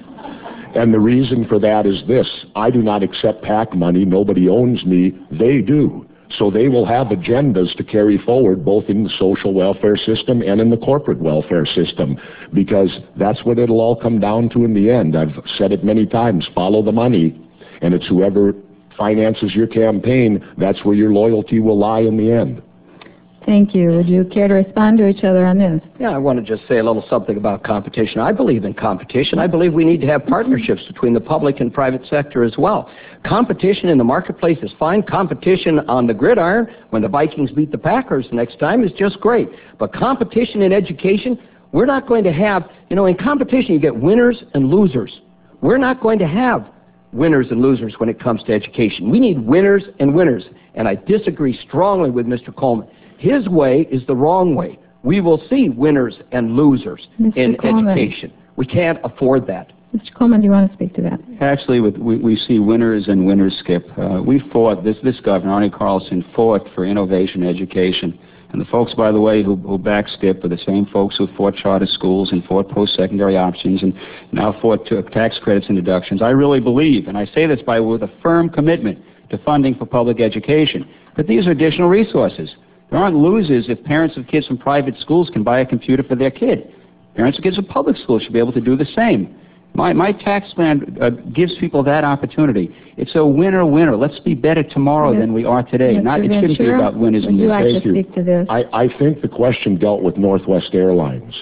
And the reason for that is this: I do not accept PAC money. Nobody owns me. They do. So they will have agendas to carry forward both in the social welfare system and in the corporate welfare system, because that's what it'll all come down to in the end. I've said it many times: follow the money, and it's whoever finances your campaign, that's where your loyalty will lie in the end. Thank you. Would you care to respond to each other on this? Yeah, I want to just say a little something about competition. I believe in competition. I believe we need to have partnerships between the public and private sector as well. Competition in the marketplace is fine. Competition on the gridiron, when the Vikings beat the Packers next time, is just great. But competition in education, we're not going to have, you know, in competition you get winners and losers. We're not going to have winners and losers when it comes to education. We need winners and winners. And I disagree strongly with Mister Coleman. His way is the wrong way. We will see winners and losers Mister in Coleman. education. We can't afford that. Mister Coleman, do you want to speak to that? Actually, with, we, we see winners and winners, Skip. Uh, we fought, this, this governor, Arnie Carlson, fought for innovation in education. And the folks, by the way, who, who backstep are the same folks who fought charter schools and fought post-secondary options and now fought to tax credits and deductions. I really believe, and I say this by with a firm commitment to funding for public education, that these are additional resources. There aren't losers if parents of kids from private schools can buy a computer for their kid. Parents of kids from public schools should be able to do the same. My, my tax plan uh, gives people that opportunity. It's a winner-winner. Let's be better tomorrow Yes. than we are today. Mister Not, it shouldn't be Ventura, about winners would and you losers. like to speak to this? I, I think the question dealt with Northwest Airlines.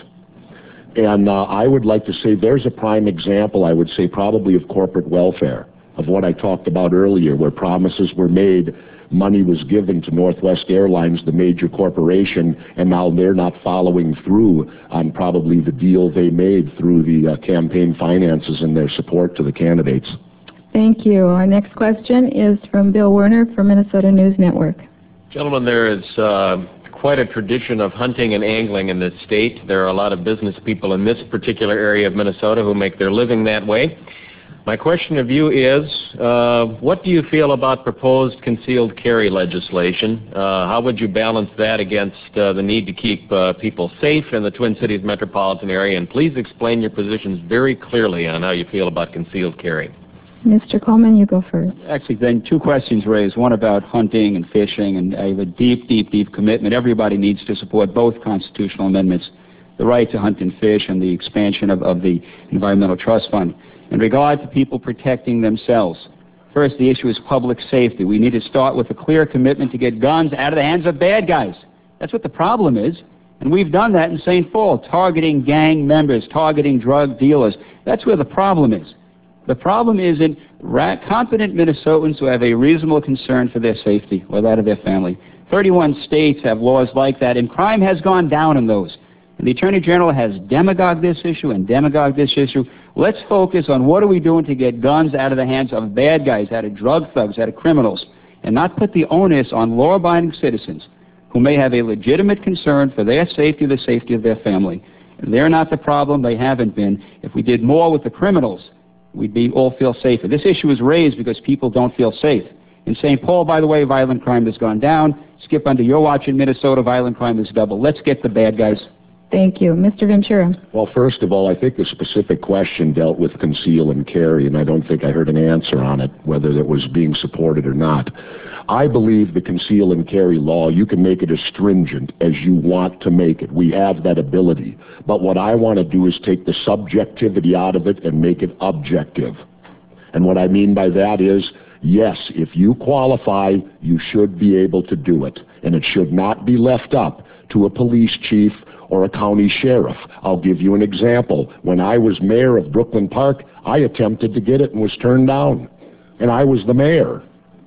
And uh, I would like to say there's a prime example, I would say, probably of corporate welfare, of what I talked about earlier, where promises were made, money was given to Northwest Airlines, the major corporation, and now they're not following through on probably the deal they made through the uh, campaign finances and their support to the candidates. Thank you. Our next question is from Bill Werner from Minnesota News Network. Gentlemen, there is uh, quite a tradition of hunting and angling in this state. There are a lot of business people in this particular area of Minnesota who make their living that way. My question of you is, uh, what do you feel about proposed concealed carry legislation? Uh, how would you balance that against uh, the need to keep uh, people safe in the Twin Cities metropolitan area? And please explain your positions very clearly on how you feel about concealed carry. Mister Coleman, you go first. Actually, then two questions raised, one about hunting and fishing, and I have a deep, deep, deep commitment. Everybody needs to support both constitutional amendments, the right to hunt and fish and the expansion of, of the Environmental Trust Fund. In regard to people protecting themselves, first, the issue is public safety. We need to start with a clear commitment to get guns out of the hands of bad guys. That's what the problem is. And we've done that in Saint Paul, targeting gang members, targeting drug dealers. That's where the problem is. The problem is in ra- competent Minnesotans who have a reasonable concern for their safety or that of their family. thirty-one states have laws like that, and crime has gone down in those. And the Attorney General has demagogued this issue and demagogued this issue. Let's focus on what are we doing to get guns out of the hands of bad guys, out of drug thugs, out of criminals, and not put the onus on law-abiding citizens who may have a legitimate concern for their safety or the safety of their family. They're not the problem. They haven't been. If we did more with the criminals, we'd be all feel safer. This issue is raised because people don't feel safe. In Saint Paul, by the way, violent crime has gone down. Skip, under your watch in Minnesota, violent crime has doubled. Let's get the bad guys. Thank you. Mister Ventura. Well, first of all, I think the specific question dealt with conceal and carry, and I don't think I heard an answer on it, whether it was being supported or not. I believe the conceal and carry law, you can make it as stringent as you want to make it. We have that ability. But what I want to do is take the subjectivity out of it and make it objective. And what I mean by that is, yes, if you qualify, you should be able to do it. And it should not be left up to a police chief or a county sheriff. I'll give you an example. When I was mayor of Brooklyn Park, I attempted to get it and was turned down. And I was the mayor.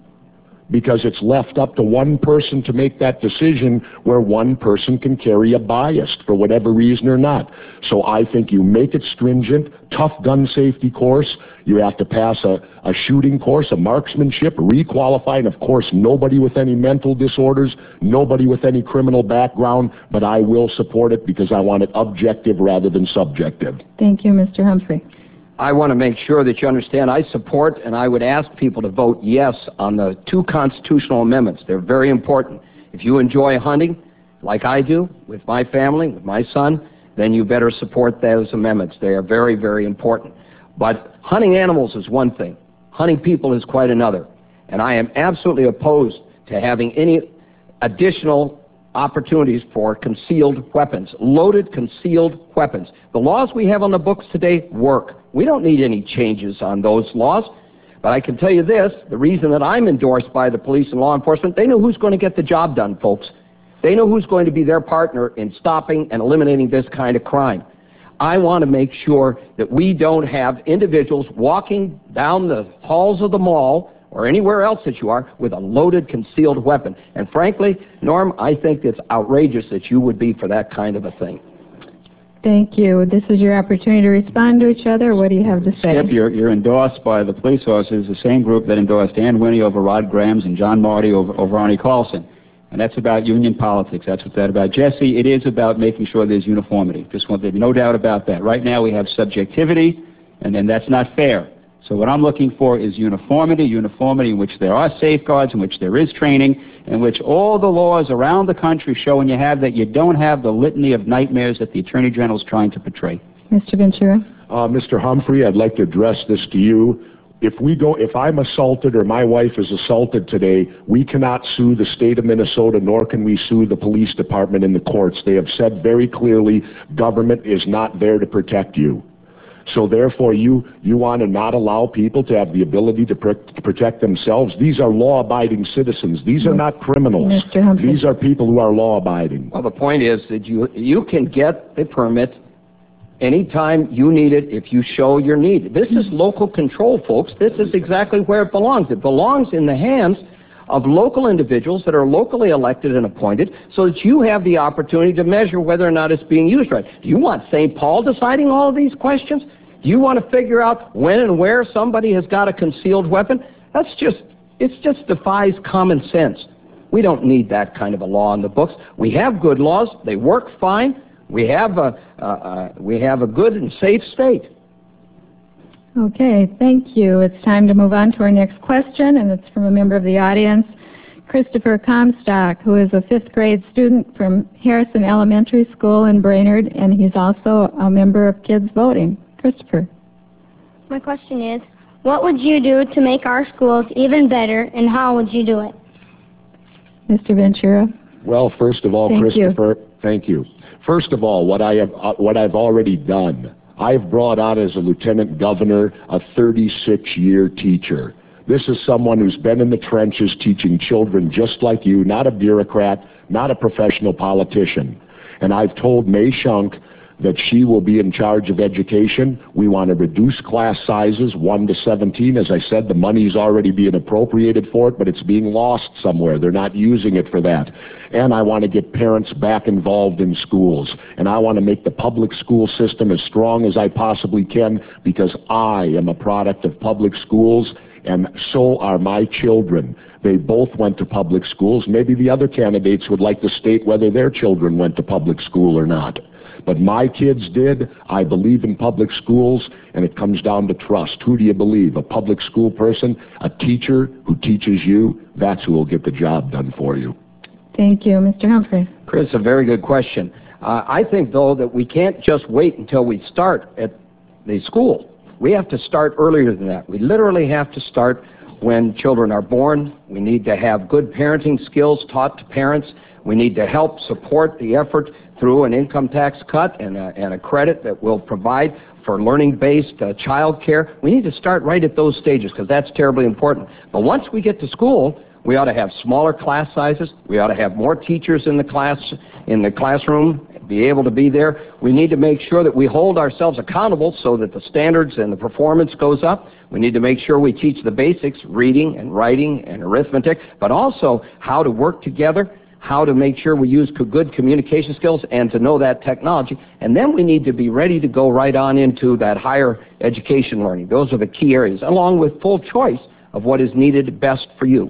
Because it's left up to one person to make that decision where one person can carry a bias for whatever reason or not. So I think you make it stringent, tough gun safety course. You have to pass a, a shooting course, a marksmanship, requalify, and of course nobody with any mental disorders, nobody with any criminal background, but I will support it because I want it objective rather than subjective. Thank you, Mister Humphrey. I want to make sure that you understand I support, and I would ask people to vote yes on the two constitutional amendments. They're very important. If you enjoy hunting, like I do, with my family, with my son, then you better support those amendments. They are very, very important. But hunting animals is one thing. Hunting people is quite another. And I am absolutely opposed to having any additional opportunities for concealed weapons, loaded concealed weapons. The laws we have on the books today work. We don't need any changes on those laws. But I can tell you this, the reason that I'm endorsed by the police and law enforcement, they know who's going to get the job done, folks. They know who's going to be their partner in stopping and eliminating this kind of crime. I want to make sure that we don't have individuals walking down the halls of the mall or anywhere else that you are with a loaded concealed weapon. And frankly, Norm, I think it's outrageous that you would be for that kind of a thing. Thank you. This is your opportunity to respond to each other. What do you have to say? Skip, you're, you're endorsed by the police officers, the same group that endorsed Ann Winnie over Rod Grams and John Marty over, over Arnie Carlson. And that's about union politics. That's what that's about. Jesse, it is about making sure there's uniformity. Just want there be no doubt about that. Right now we have subjectivity, and then that's not fair. So what I'm looking for is uniformity, uniformity in which there are safeguards, in which there is training, in which all the laws around the country show when you have that you don't have the litany of nightmares that the Attorney General is trying to portray. Mister Ventura. Uh, Mister Humphrey, I'd like to address this to you. If we go, if I'm assaulted or my wife is assaulted today, we cannot sue the state of Minnesota, nor can we sue the police department in the courts. They have said very clearly, government is not there to protect you. So therefore, you, you want to not allow people to have the ability to, pr to protect themselves? These are law-abiding citizens. These are not criminals. Mister Humphrey. These are people who are law-abiding. Well, the point is that you, you can get the permit anytime you need it if you show your need. This is local control, folks. This is exactly where it belongs. It belongs in the hands of local individuals that are locally elected and appointed so that you have the opportunity to measure whether or not it's being used right. Do you want Saint Paul deciding all of these questions? Do you want to figure out when and where somebody has got a concealed weapon? That's just, it just defies common sense. We don't need that kind of a law in the books. We have good laws. They work fine. We have a, uh, uh, we have a good and safe state. Okay, thank you. It's time to move on to our next question, and it's from a member of the audience, Christopher Comstock, who is a fifth grade student from Harrison Elementary School in Brainerd, and he's also a member of Kids Voting. Christopher. My question is, what would you do to make our schools even better, and how would you do it? Mister Ventura. Well, first of all, Thank Christopher, you. thank you. First of all, what I have, uh, what I've already done, I've brought out as a lieutenant governor a thirty-six year teacher. This is someone who's been in the trenches teaching children just like you, not a bureaucrat, not a professional politician. And I've told May Shunk that she will be in charge of education. We want to reduce class sizes, one to seventeen. As I said, the money's already being appropriated for it, but it's being lost somewhere. They're not using it for that. And I want to get parents back involved in schools. And I want to make the public school system as strong as I possibly can, because I am a product of public schools, and so are my children. They both went to public schools. Maybe the other candidates would like to state whether their children went to public school or not. But my kids did. I believe in public schools, and it comes down to trust. Who do you believe? A public school person? A teacher who teaches you? That's who will get the job done for you. Thank you. Mister Humphrey. Chris, a very good question. Uh, I think, though, that we can't just wait until we start at the school. We have to start earlier than that. We literally have to start when children are born. We need to have good parenting skills taught to parents. We need to help support the effort through an income tax cut and a, and a credit that will provide for learning-based uh, child care. We need to start right at those stages because that's terribly important. But once we get to school, we ought to have smaller class sizes. We ought to have more teachers in the class, in the classroom, be able to be there. We need to make sure that we hold ourselves accountable so that the standards and the performance goes up. We need to make sure we teach the basics, reading and writing and arithmetic, but also how to work together, how to make sure we use good communication skills and to know that technology. And then we need to be ready to go right on into that higher education learning. Those are the key areas, along with full choice of what is needed best for you.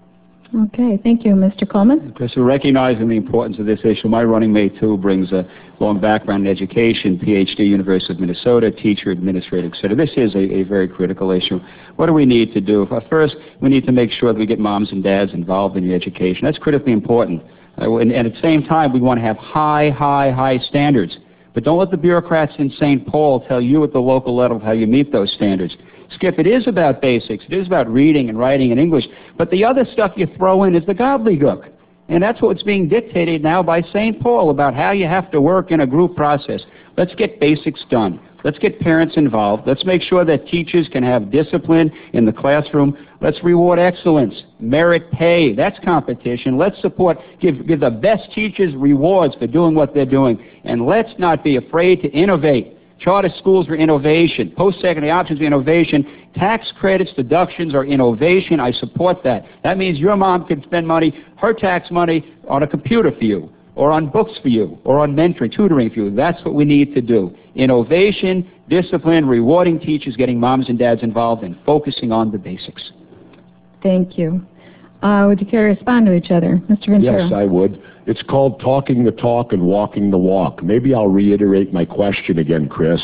Okay, thank you. Mister Coleman? Chris, we're recognizing the importance of this issue. My running mate, too, brings a long background in education, P H D, University of Minnesota, teacher, administrator, et cetera. This is a, a very critical issue. What do we need to do? First, we need to make sure that we get moms and dads involved in the education. That's critically important. Uh, and, and at the same time, we want to have high, high, high standards. But don't let the bureaucrats in Saint Paul tell you at the local level how you meet those standards. Skip, it is about basics. It is about reading and writing and English. But the other stuff you throw in is the gobbledygook. And that's what's being dictated now by Saint Paul about how you have to work in a group process. Let's get basics done. Let's get parents involved. Let's make sure that teachers can have discipline in the classroom. Let's reward excellence, merit pay. That's competition. Let's support, give, give the best teachers rewards for doing what they're doing. And let's not be afraid to innovate. Charter schools are innovation. Post-secondary options are innovation. Tax credits, deductions are innovation. I support that. That means your mom can spend money, her tax money, on a computer for you, or on books for you, or on mentoring, tutoring for you. That's what we need to do. Innovation, discipline, rewarding teachers, getting moms and dads involved, and focusing on the basics. Thank you. Uh, would you care to respond to each other? Mister Ventura? Yes, I would. It's called talking the talk and walking the walk. Maybe I'll reiterate my question again, Chris.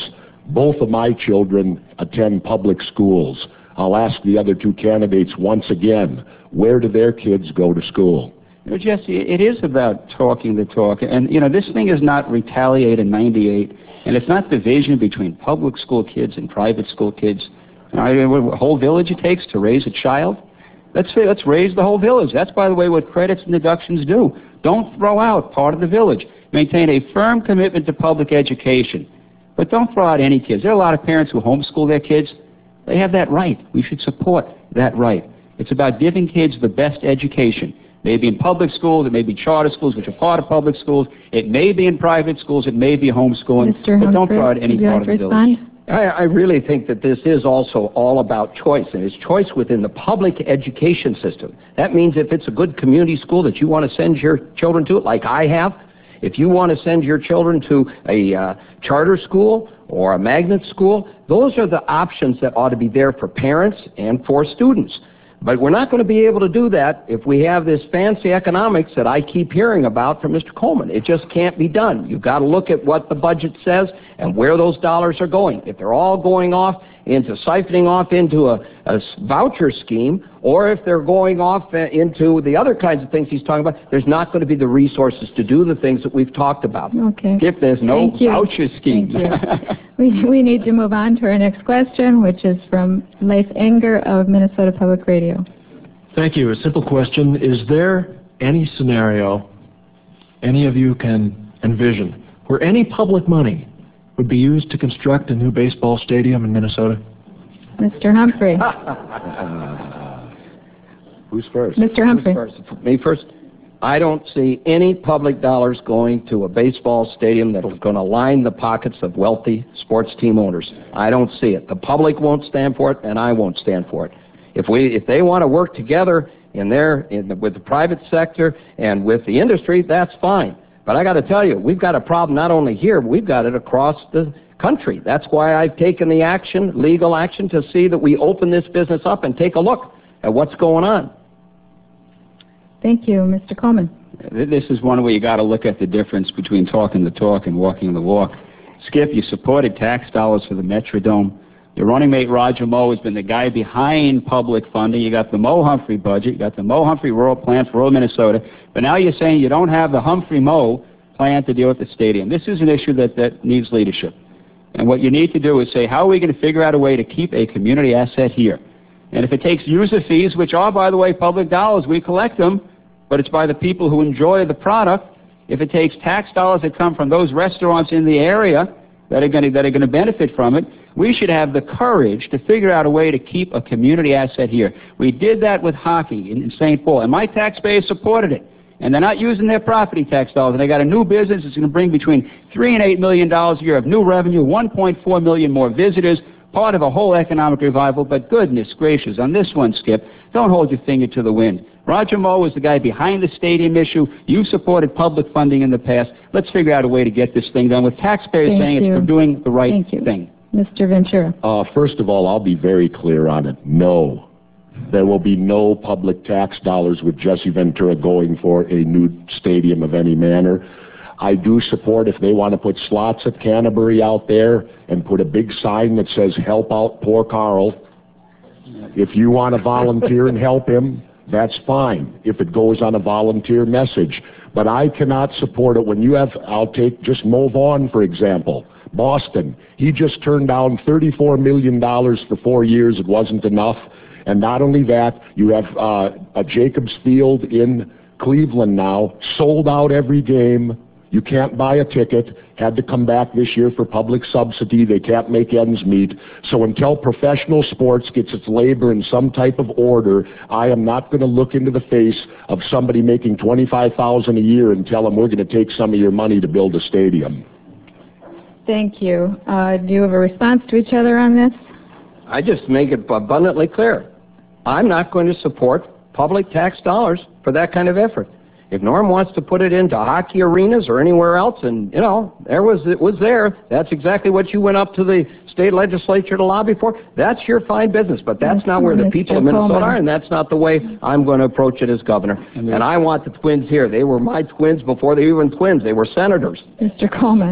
Both of my children attend public schools. I'll ask the other two candidates once again, where do their kids go to school? You know, Jesse, it is about talking the talk. And, you know, this thing is not Retaliate in ninety-eight, and it's not division between public school kids and private school kids. You know, what whole village it takes to raise a child? Let's say, let's raise the whole village. That's, by the way, what credits and deductions do. Don't throw out part of the village. Maintain a firm commitment to public education. But don't throw out any kids. There are a lot of parents who homeschool their kids. They have that right. We should support that right. It's about giving kids the best education. Maybe in public schools, it may be charter schools, which are part of public schools. It may be in private schools. It may be homeschooling. Mister But don't Humphrey, throw out any would you part like of to the village. respond? I, I really think that this is also all about choice, and it's choice within the public education system. That means if it's a good community school that you want to send your children to, like I have, if you want to send your children to a uh, charter school or a magnet school, those are the options that ought to be there for parents and for students. But we're not going to be able to do that if we have this fancy economics that I keep hearing about from Mister Coleman. It just can't be done. You've got to look at what the budget says and where those dollars are going. If they're all going off into siphoning off into a, a voucher scheme, or if they're going off into the other kinds of things he's talking about, there's not going to be the resources to do the things that we've talked about. Okay. If there's no Thank you. voucher scheme. Thank you. we, we need to move on to our next question, which is from Leif Enger of Minnesota Public Radio. Thank you. A simple question. Is there any scenario any of you can envision where any public money would be used to construct a new baseball stadium in Minnesota? Mister Humphrey. Who's first? Mister Humphrey. Who's first? Me first? I don't see any public dollars going to a baseball stadium that is going to line the pockets of wealthy sports team owners. I don't see it. The public won't stand for it, and I won't stand for it. If we, if they want to work together in their, in the, with the private sector and with the industry, that's fine. But I got to tell you, we've got a problem not only here, but we've got it across the country. That's why I've taken the action, legal action, to see that we open this business up and take a look at what's going on. Thank you. Mister Coleman. This is one where you got to look at the difference between talking the talk and walking the walk. Skip, you supported tax dollars for the Metrodome. Your running mate, Roger Moe, has been the guy behind public funding. You got the Moe Humphrey budget. You got the Moe Humphrey rural plan for rural Minnesota. But now you're saying you don't have the Humphrey Moe plan to deal with the stadium. This is an issue that, that needs leadership. And what you need to do is say, how are we going to figure out a way to keep a community asset here? And if it takes user fees, which are, by the way, public dollars, we collect them, but it's by the people who enjoy the product. If it takes tax dollars that come from those restaurants in the area that are going to, that are going to benefit from it, we should have the courage to figure out a way to keep a community asset here. We did that with hockey in, in Saint Paul, and my taxpayers supported it. And they're not using their property tax dollars. And they got a new business that's going to bring between three and eight million dollars a year of new revenue, one point four million more visitors, part of a whole economic revival. But goodness gracious, on this one, Skip, don't hold your finger to the wind. Roger Moe was the guy behind the stadium issue. You supported public funding in the past. Let's figure out a way to get this thing done with taxpayers Thank saying you. it's for doing the right Thank you. thing. Mister Ventura. Uh, first of all, I'll be very clear on it. No. There will be no public tax dollars with Jesse Ventura going for a new stadium of any manner. I do support if they want to put slots at Canterbury out there and put a big sign that says, help out poor Carl. If you want to volunteer and help him, that's fine, if it goes on a volunteer message. But I cannot support it when you have, I'll take just Mo Vaughn, for example. Boston, he just turned down thirty-four million dollars for four years. It wasn't enough. And not only that, you have uh, a Jacobs Field in Cleveland now, sold out every game. You can't buy a ticket. Had to come back this year for public subsidy. They can't make ends meet. So until professional sports gets its labor in some type of order, I am not going to look into the face of somebody making twenty-five thousand dollars a year and tell them we're going to take some of your money to build a stadium. Thank you. Uh, do you have a response to each other on this? I just make it abundantly clear. I'm not going to support public tax dollars for that kind of effort. If Norm wants to put it into hockey arenas or anywhere else, and, you know, there was, it was there. That's exactly what you went up to the state legislature to lobby for. That's your fine business, but that's Yes, not where the Mister people of Minnesota Coleman. are, and that's not the way I'm going to approach it as governor. And And I want the twins here. They were my twins before they were even twins. They were senators. Mister Coleman.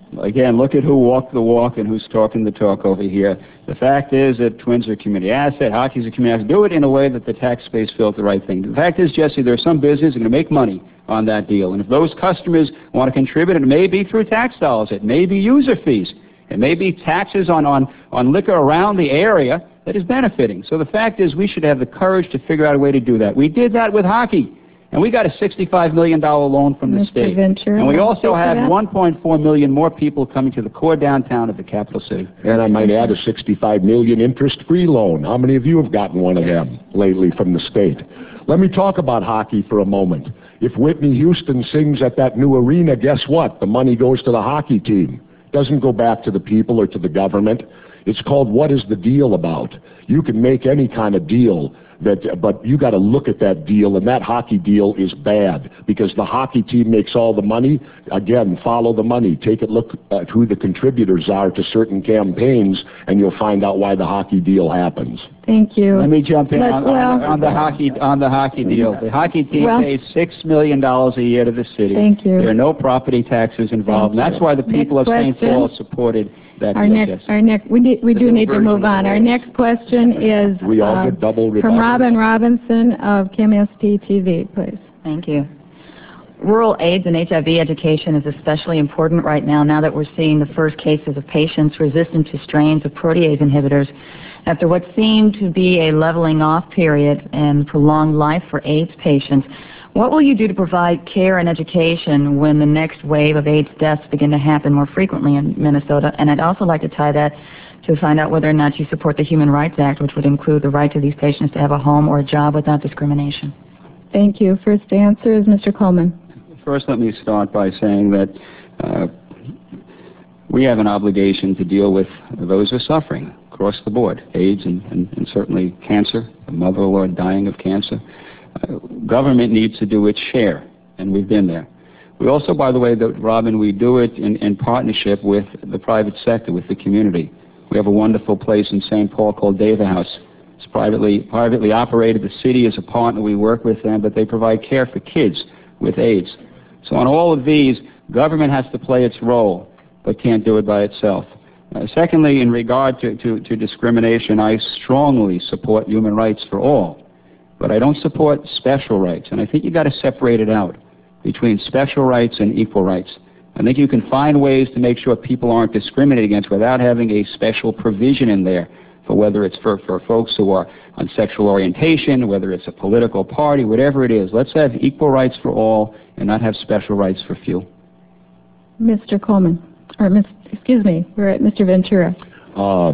Again, look at who walked the walk and who's talking the talk over here. The fact is that Twins are a community asset, hockey's a community asset. Do it in a way that the tax base feels the right thing. The fact is, Jesse, there's some business that are going to make money on that deal. And if those customers want to contribute, it may be through tax dollars. It may be user fees. It may be taxes on, on, on liquor around the area that is benefiting. So the fact is we should have the courage to figure out a way to do that. We did that with hockey. And we got a sixty-five million dollar loan from the Mister state. Ventura, and we also have that? one point four million more people coming to the core downtown of the capital city. And I might add a sixty-five million interest-free loan. How many of you have gotten one of them lately from the state? Let me talk about hockey for a moment. If Whitney Houston sings at that new arena, guess what? The money goes to the hockey team. It doesn't go back to the people or to the government. It's called What Is the Deal About? You can make any kind of deal, that, but you got to look at that deal, and that hockey deal is bad because the hockey team makes all the money. Again, follow the money. Take a look at who the contributors are to certain campaigns, and you'll find out why the hockey deal happens. Thank you. Let me jump in Let's, on, well, on, the, on the hockey on the hockey deal. The hockey team well, pays six million dollars a year to the city. Thank you. There are no property taxes involved, and that's why the people Next of Saint question. Paul supported that Our deal. next, Yes. our next, we need, we do need to move on. Our next question is We all uh, get double from rebuttal. Robin Robinson of Kim S T T V, please. Thank you. Rural AIDS and H I V education is especially important right now, now that we're seeing the first cases of patients resistant to strains of protease inhibitors after what seemed to be a leveling off period and prolonged life for AIDS patients. What will you do to provide care and education when the next wave of AIDS deaths begin to happen more frequently in Minnesota? And I'd also like to tie that to find out whether or not you support the Human Rights Act, which would include the right to these patients to have a home or a job without discrimination. Thank you. First answer is Mister Coleman. First, let me start by saying that uh, we have an obligation to deal with those who are suffering across the board, AIDS and, and, and certainly cancer, the mother-in-law dying of cancer. Uh, government needs to do its share, and we've been there. We also, by the way, that, Robin, we do it in, in partnership with the private sector, with the community. We have a wonderful place in Saint Paul called Dava House. It's privately, privately operated. The city is a partner. We work with them, but they provide care for kids with AIDS. So on all of these, government has to play its role, but can't do it by itself. Uh, secondly, in regard to, to, to discrimination, I strongly support human rights for all. But I don't support special rights, and I think you've got to separate it out between special rights and equal rights. I think you can find ways to make sure people aren't discriminated against without having a special provision in there for whether it's for, for folks who are on sexual orientation, whether it's a political party, whatever it is. Let's have equal rights for all and not have special rights for few. Mister Coleman, or Miss, excuse me, we're at Mister Ventura. Uh,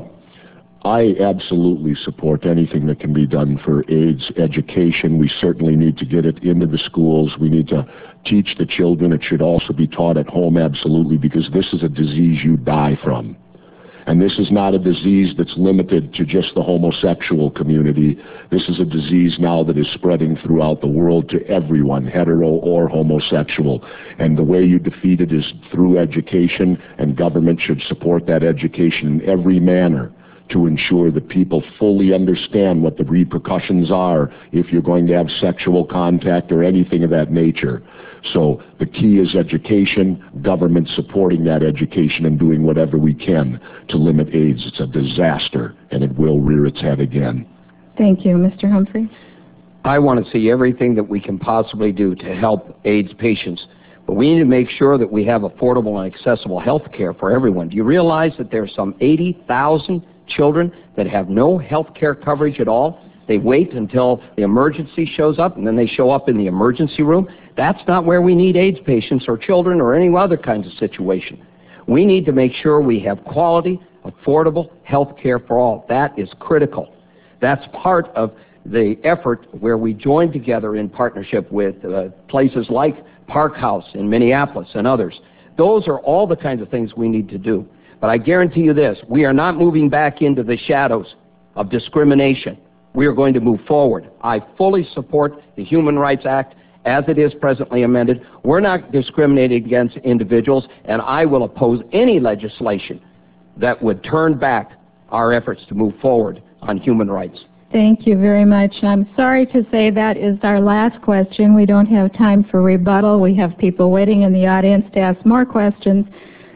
I absolutely support anything that can be done for AIDS education. We certainly need to get it into the schools. We need to teach the children. It should also be taught at home, absolutely, because this is a disease you die from. And this is not a disease that's limited to just the homosexual community. This is a disease now that is spreading throughout the world to everyone, hetero or homosexual. And the way you defeat it is through education, and government should support that education in every manner to ensure that people fully understand what the repercussions are if you're going to have sexual contact or anything of that nature. So the key is education, government supporting that education and doing whatever we can to limit AIDS. It's a disaster, and it will rear its head again. Thank you. Mister Humphrey? I want to see everything that we can possibly do to help AIDS patients. But we need to make sure that we have affordable and accessible health care for everyone. Do you realize that there are some eighty thousand children that have no health care coverage at all? They wait until the emergency shows up, and then they show up in the emergency room. That's not where we need AIDS patients or children or any other kinds of situation. We need to make sure we have quality, affordable health care for all. That is critical. That's part of the effort where we join together in partnership with uh, places like Park House in Minneapolis and others. Those are all the kinds of things we need to do. But I guarantee you this, we are not moving back into the shadows of discrimination. We are going to move forward. I fully support the Human Rights Act as it is presently amended. We're not discriminating against individuals, and I will oppose any legislation that would turn back our efforts to move forward on human rights. Thank you very much. I'm sorry to say that is our last question. We don't have time for rebuttal. We have people waiting in the audience to ask more questions.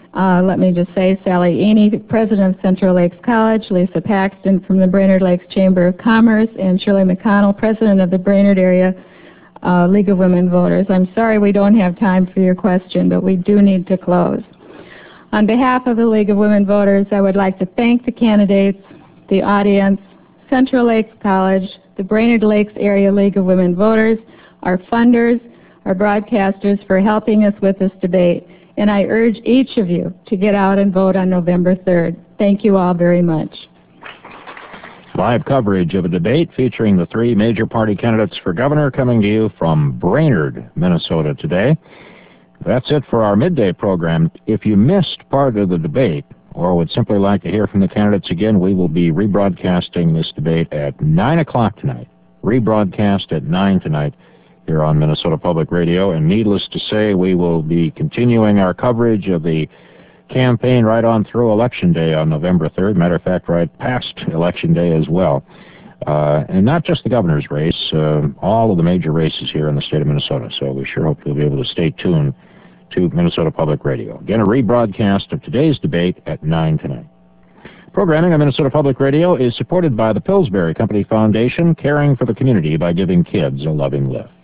Uh, let me just say, Sally Eney, president of Central Lakes College, Lisa Paxton from the Brainerd Lakes Chamber of Commerce, and Shirley McConnell, president of the Brainerd Area uh, League of Women Voters. I'm sorry we don't have time for your question, but we do need to close. On behalf of the League of Women Voters, I would like to thank the candidates, the audience, Central Lakes College, the Brainerd Lakes Area League of Women Voters, our funders, our broadcasters for helping us with this debate. And I urge each of you to get out and vote on November third. Thank you all very much. Live coverage of a debate featuring the three major party candidates for governor coming to you from Brainerd, Minnesota today. That's it for our midday program. If you missed part of the debate or would simply like to hear from the candidates again, we will be rebroadcasting this debate at nine o'clock tonight. Rebroadcast at nine tonight here on Minnesota Public Radio. And needless to say, we will be continuing our coverage of the campaign right on through Election Day on November third. Matter of fact, right past Election Day as well. Uh, and not just the governor's race, uh, all of the major races here in the state of Minnesota. So we sure hope you'll be able to stay tuned to Minnesota Public Radio. Again, a rebroadcast of today's debate at nine tonight. Programming on Minnesota Public Radio is supported by the Pillsbury Company Foundation, caring for the community by giving kids a loving lift.